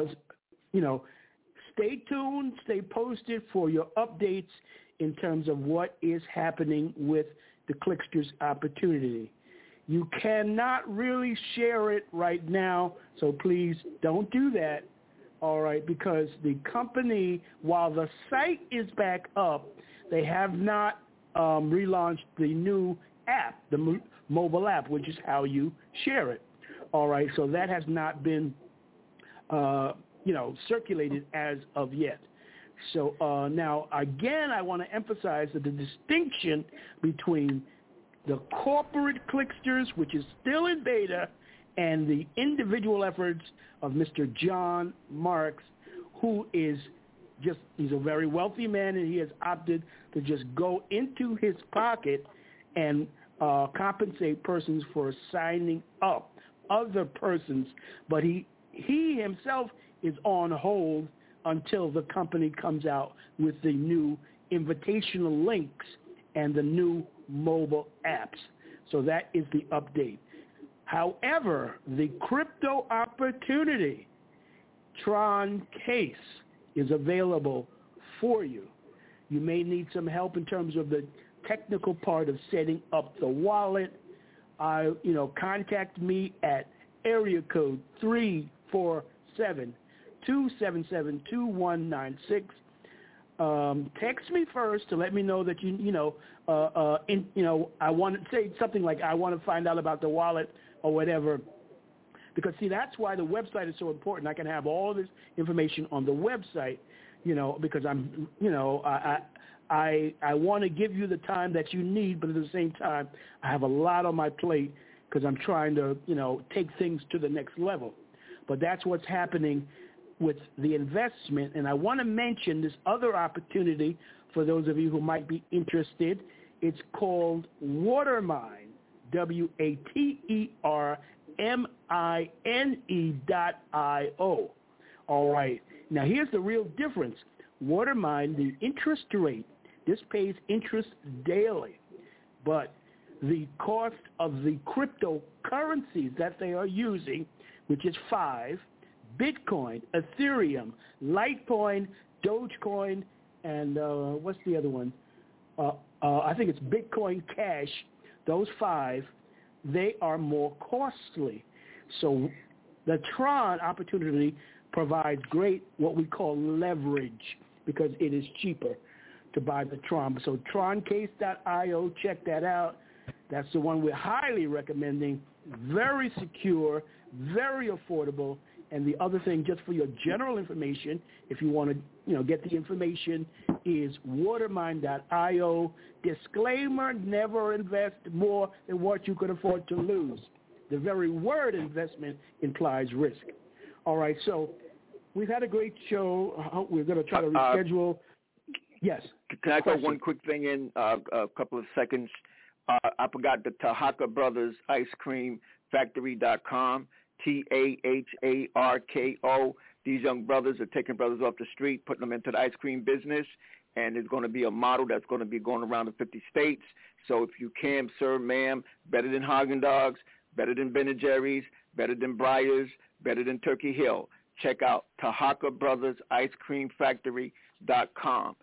stay tuned, stay posted for your updates in terms of what is happening with the Clicksters opportunity. You cannot really share it right now, so please don't do that, all right, because the company, while the site is back up, they have not relaunched the new app, the mobile app, which is how you share it. All right, so that has not been, circulated as of yet. So now, again, I want to emphasize that the distinction between the corporate Clicksters, which is still in beta, and the individual efforts of Mr. John Marks, who is he's a very wealthy man, and he has opted to just go into his pocket and compensate persons for signing up other persons, but he himself is on hold until the company comes out with the new invitational links and the new mobile apps. So that is the update. However, the crypto opportunity, Tron Case, is available for you. You may need some help in terms of the technical part of setting up the wallet. Contact me at area code 347-277-2196. Text me first to let me know that I want to say something like I want to find out about the wallet or whatever. Because see, that's why the website is so important. I can have all this information on the website, because I'm, I want to give you the time that you need, but at the same time, I have a lot on my plate because I'm trying to, take things to the next level. But that's what's happening with the investment. And I want to mention this other opportunity for those of you who might be interested. It's called Watermine, WATERMINE.IO. All right. Now, here's the real difference. Watermine, the interest rate, this pays interest daily, but the cost of the cryptocurrencies that they are using, which is 5, Bitcoin, Ethereum, Litecoin, Dogecoin, and what's the other one? I think it's Bitcoin Cash. Those 5, they are more costly. So the Tron opportunity provides great what we call leverage because it is cheaper to buy the Tron. So troncase.io, check that out. That's the one we're highly recommending. Very secure, very affordable. And the other thing, just for your general information, if you want to, get the information, is watermine.io. Disclaimer, never invest more than what you could afford to lose. The very word investment implies risk. All right, so we've had a great show. We're going to try to reschedule. Yes. Can I throw one quick thing in, a couple of seconds? I forgot the Tahaka Brothers Ice Cream Factory.com, TAHARKO. These young brothers are taking brothers off the street, putting them into the ice cream business, and it's going to be a model that's going to be going around the 50 states. So if you can, sir, ma'am, better than Haagen-Dazs, better than Ben & Jerry's, better than Breyers, better than Turkey Hill. Check out Tahaka Brothers Ice Cream Factory.com,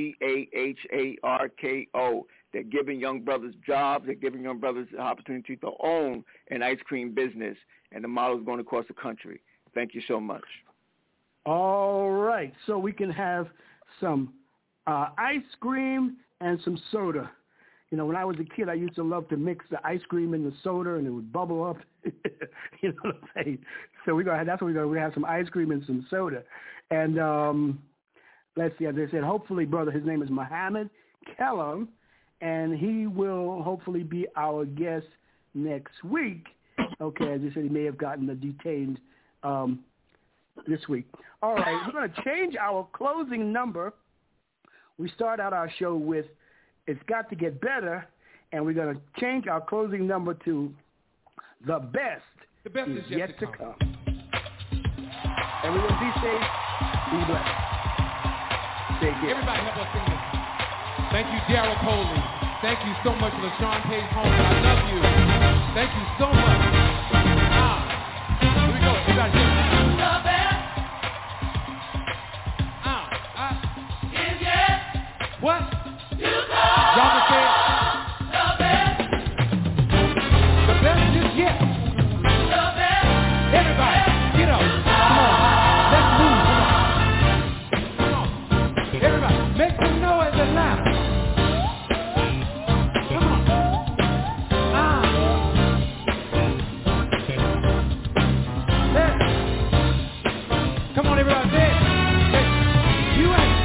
TAHARKO. They're giving young brothers jobs. They're giving young brothers the opportunity to own an ice cream business, and the model is going across the country. Thank you so much. All right. So we can have some ice cream and some soda. When I was a kid, I used to love to mix the ice cream and the soda, and it would bubble up. You know what I'm saying? So that's what we're going to have some ice cream and some soda. And let's see, as I said, hopefully, brother, his name is Muhammad Kellam, and he will hopefully be our guest next week. Okay, as I said, he may have gotten detained this week. All right, we're going to change our closing number. We start out our show with It's Got to Get Better, and we're going to change our closing number to The Best, is Yet to Come. Everyone be safe, be blessed. Take care. Everybody help us sing this. Thank you, Daryl Coley. Thank you so much, LaShawn Page Holmes. I love you. Thank you so much. Here we go. You guys hear me? What? Y'all can say it. The best is yet. Everybody, get up. Come on. Let's move. Come on. Everybody, make some noise and laugh. Come on. Come on, everybody. You ain't.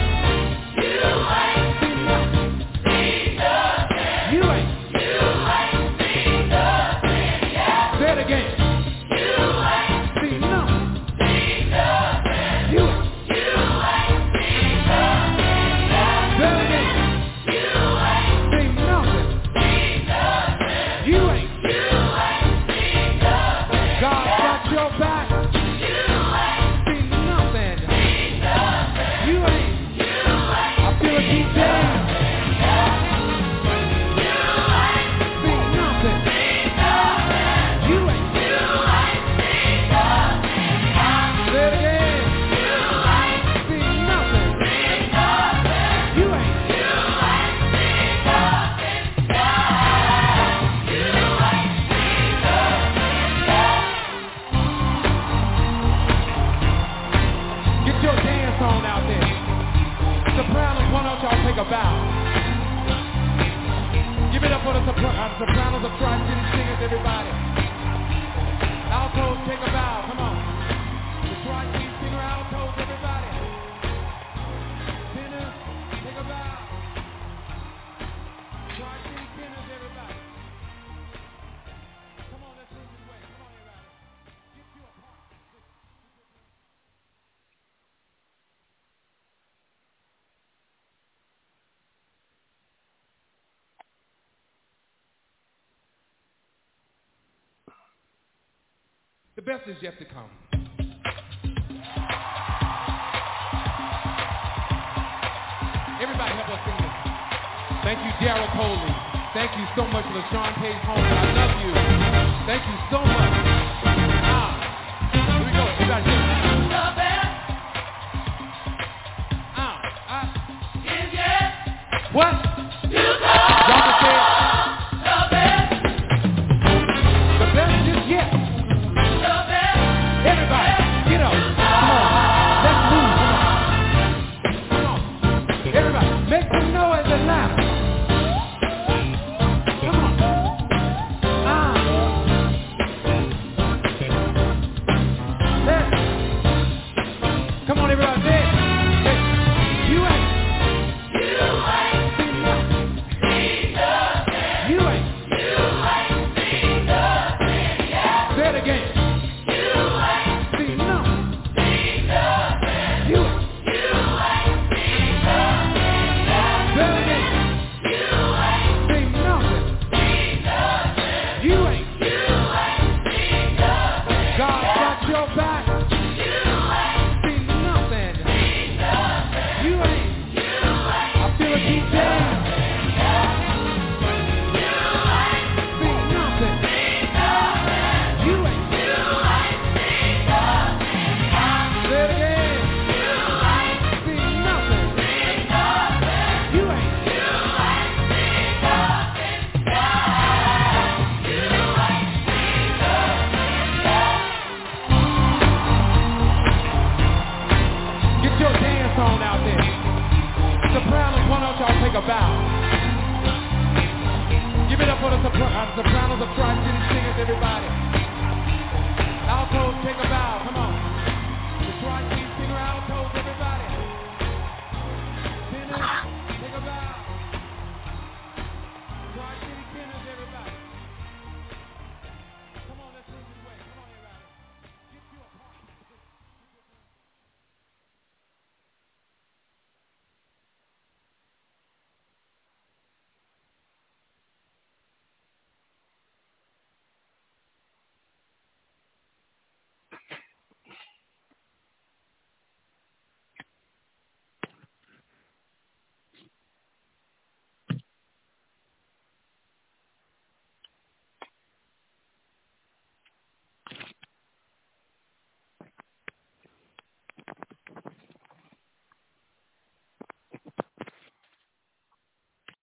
Give it up for the Sopranos of Tri-City Singers, everybody. Altos, take a bow, come on. The Tri-City Singer altos, everybody. Tenors, take a bow. Tri-City tenors, everybody. Come on, let's move this way. Come on, everybody. Get you a part. The best is yet to come. Everybody help us sing this. Thank you, Daryl Coley. Thank you so much, LaShawn Page Holmes. I love you. Thank you so much. Here we go. You guys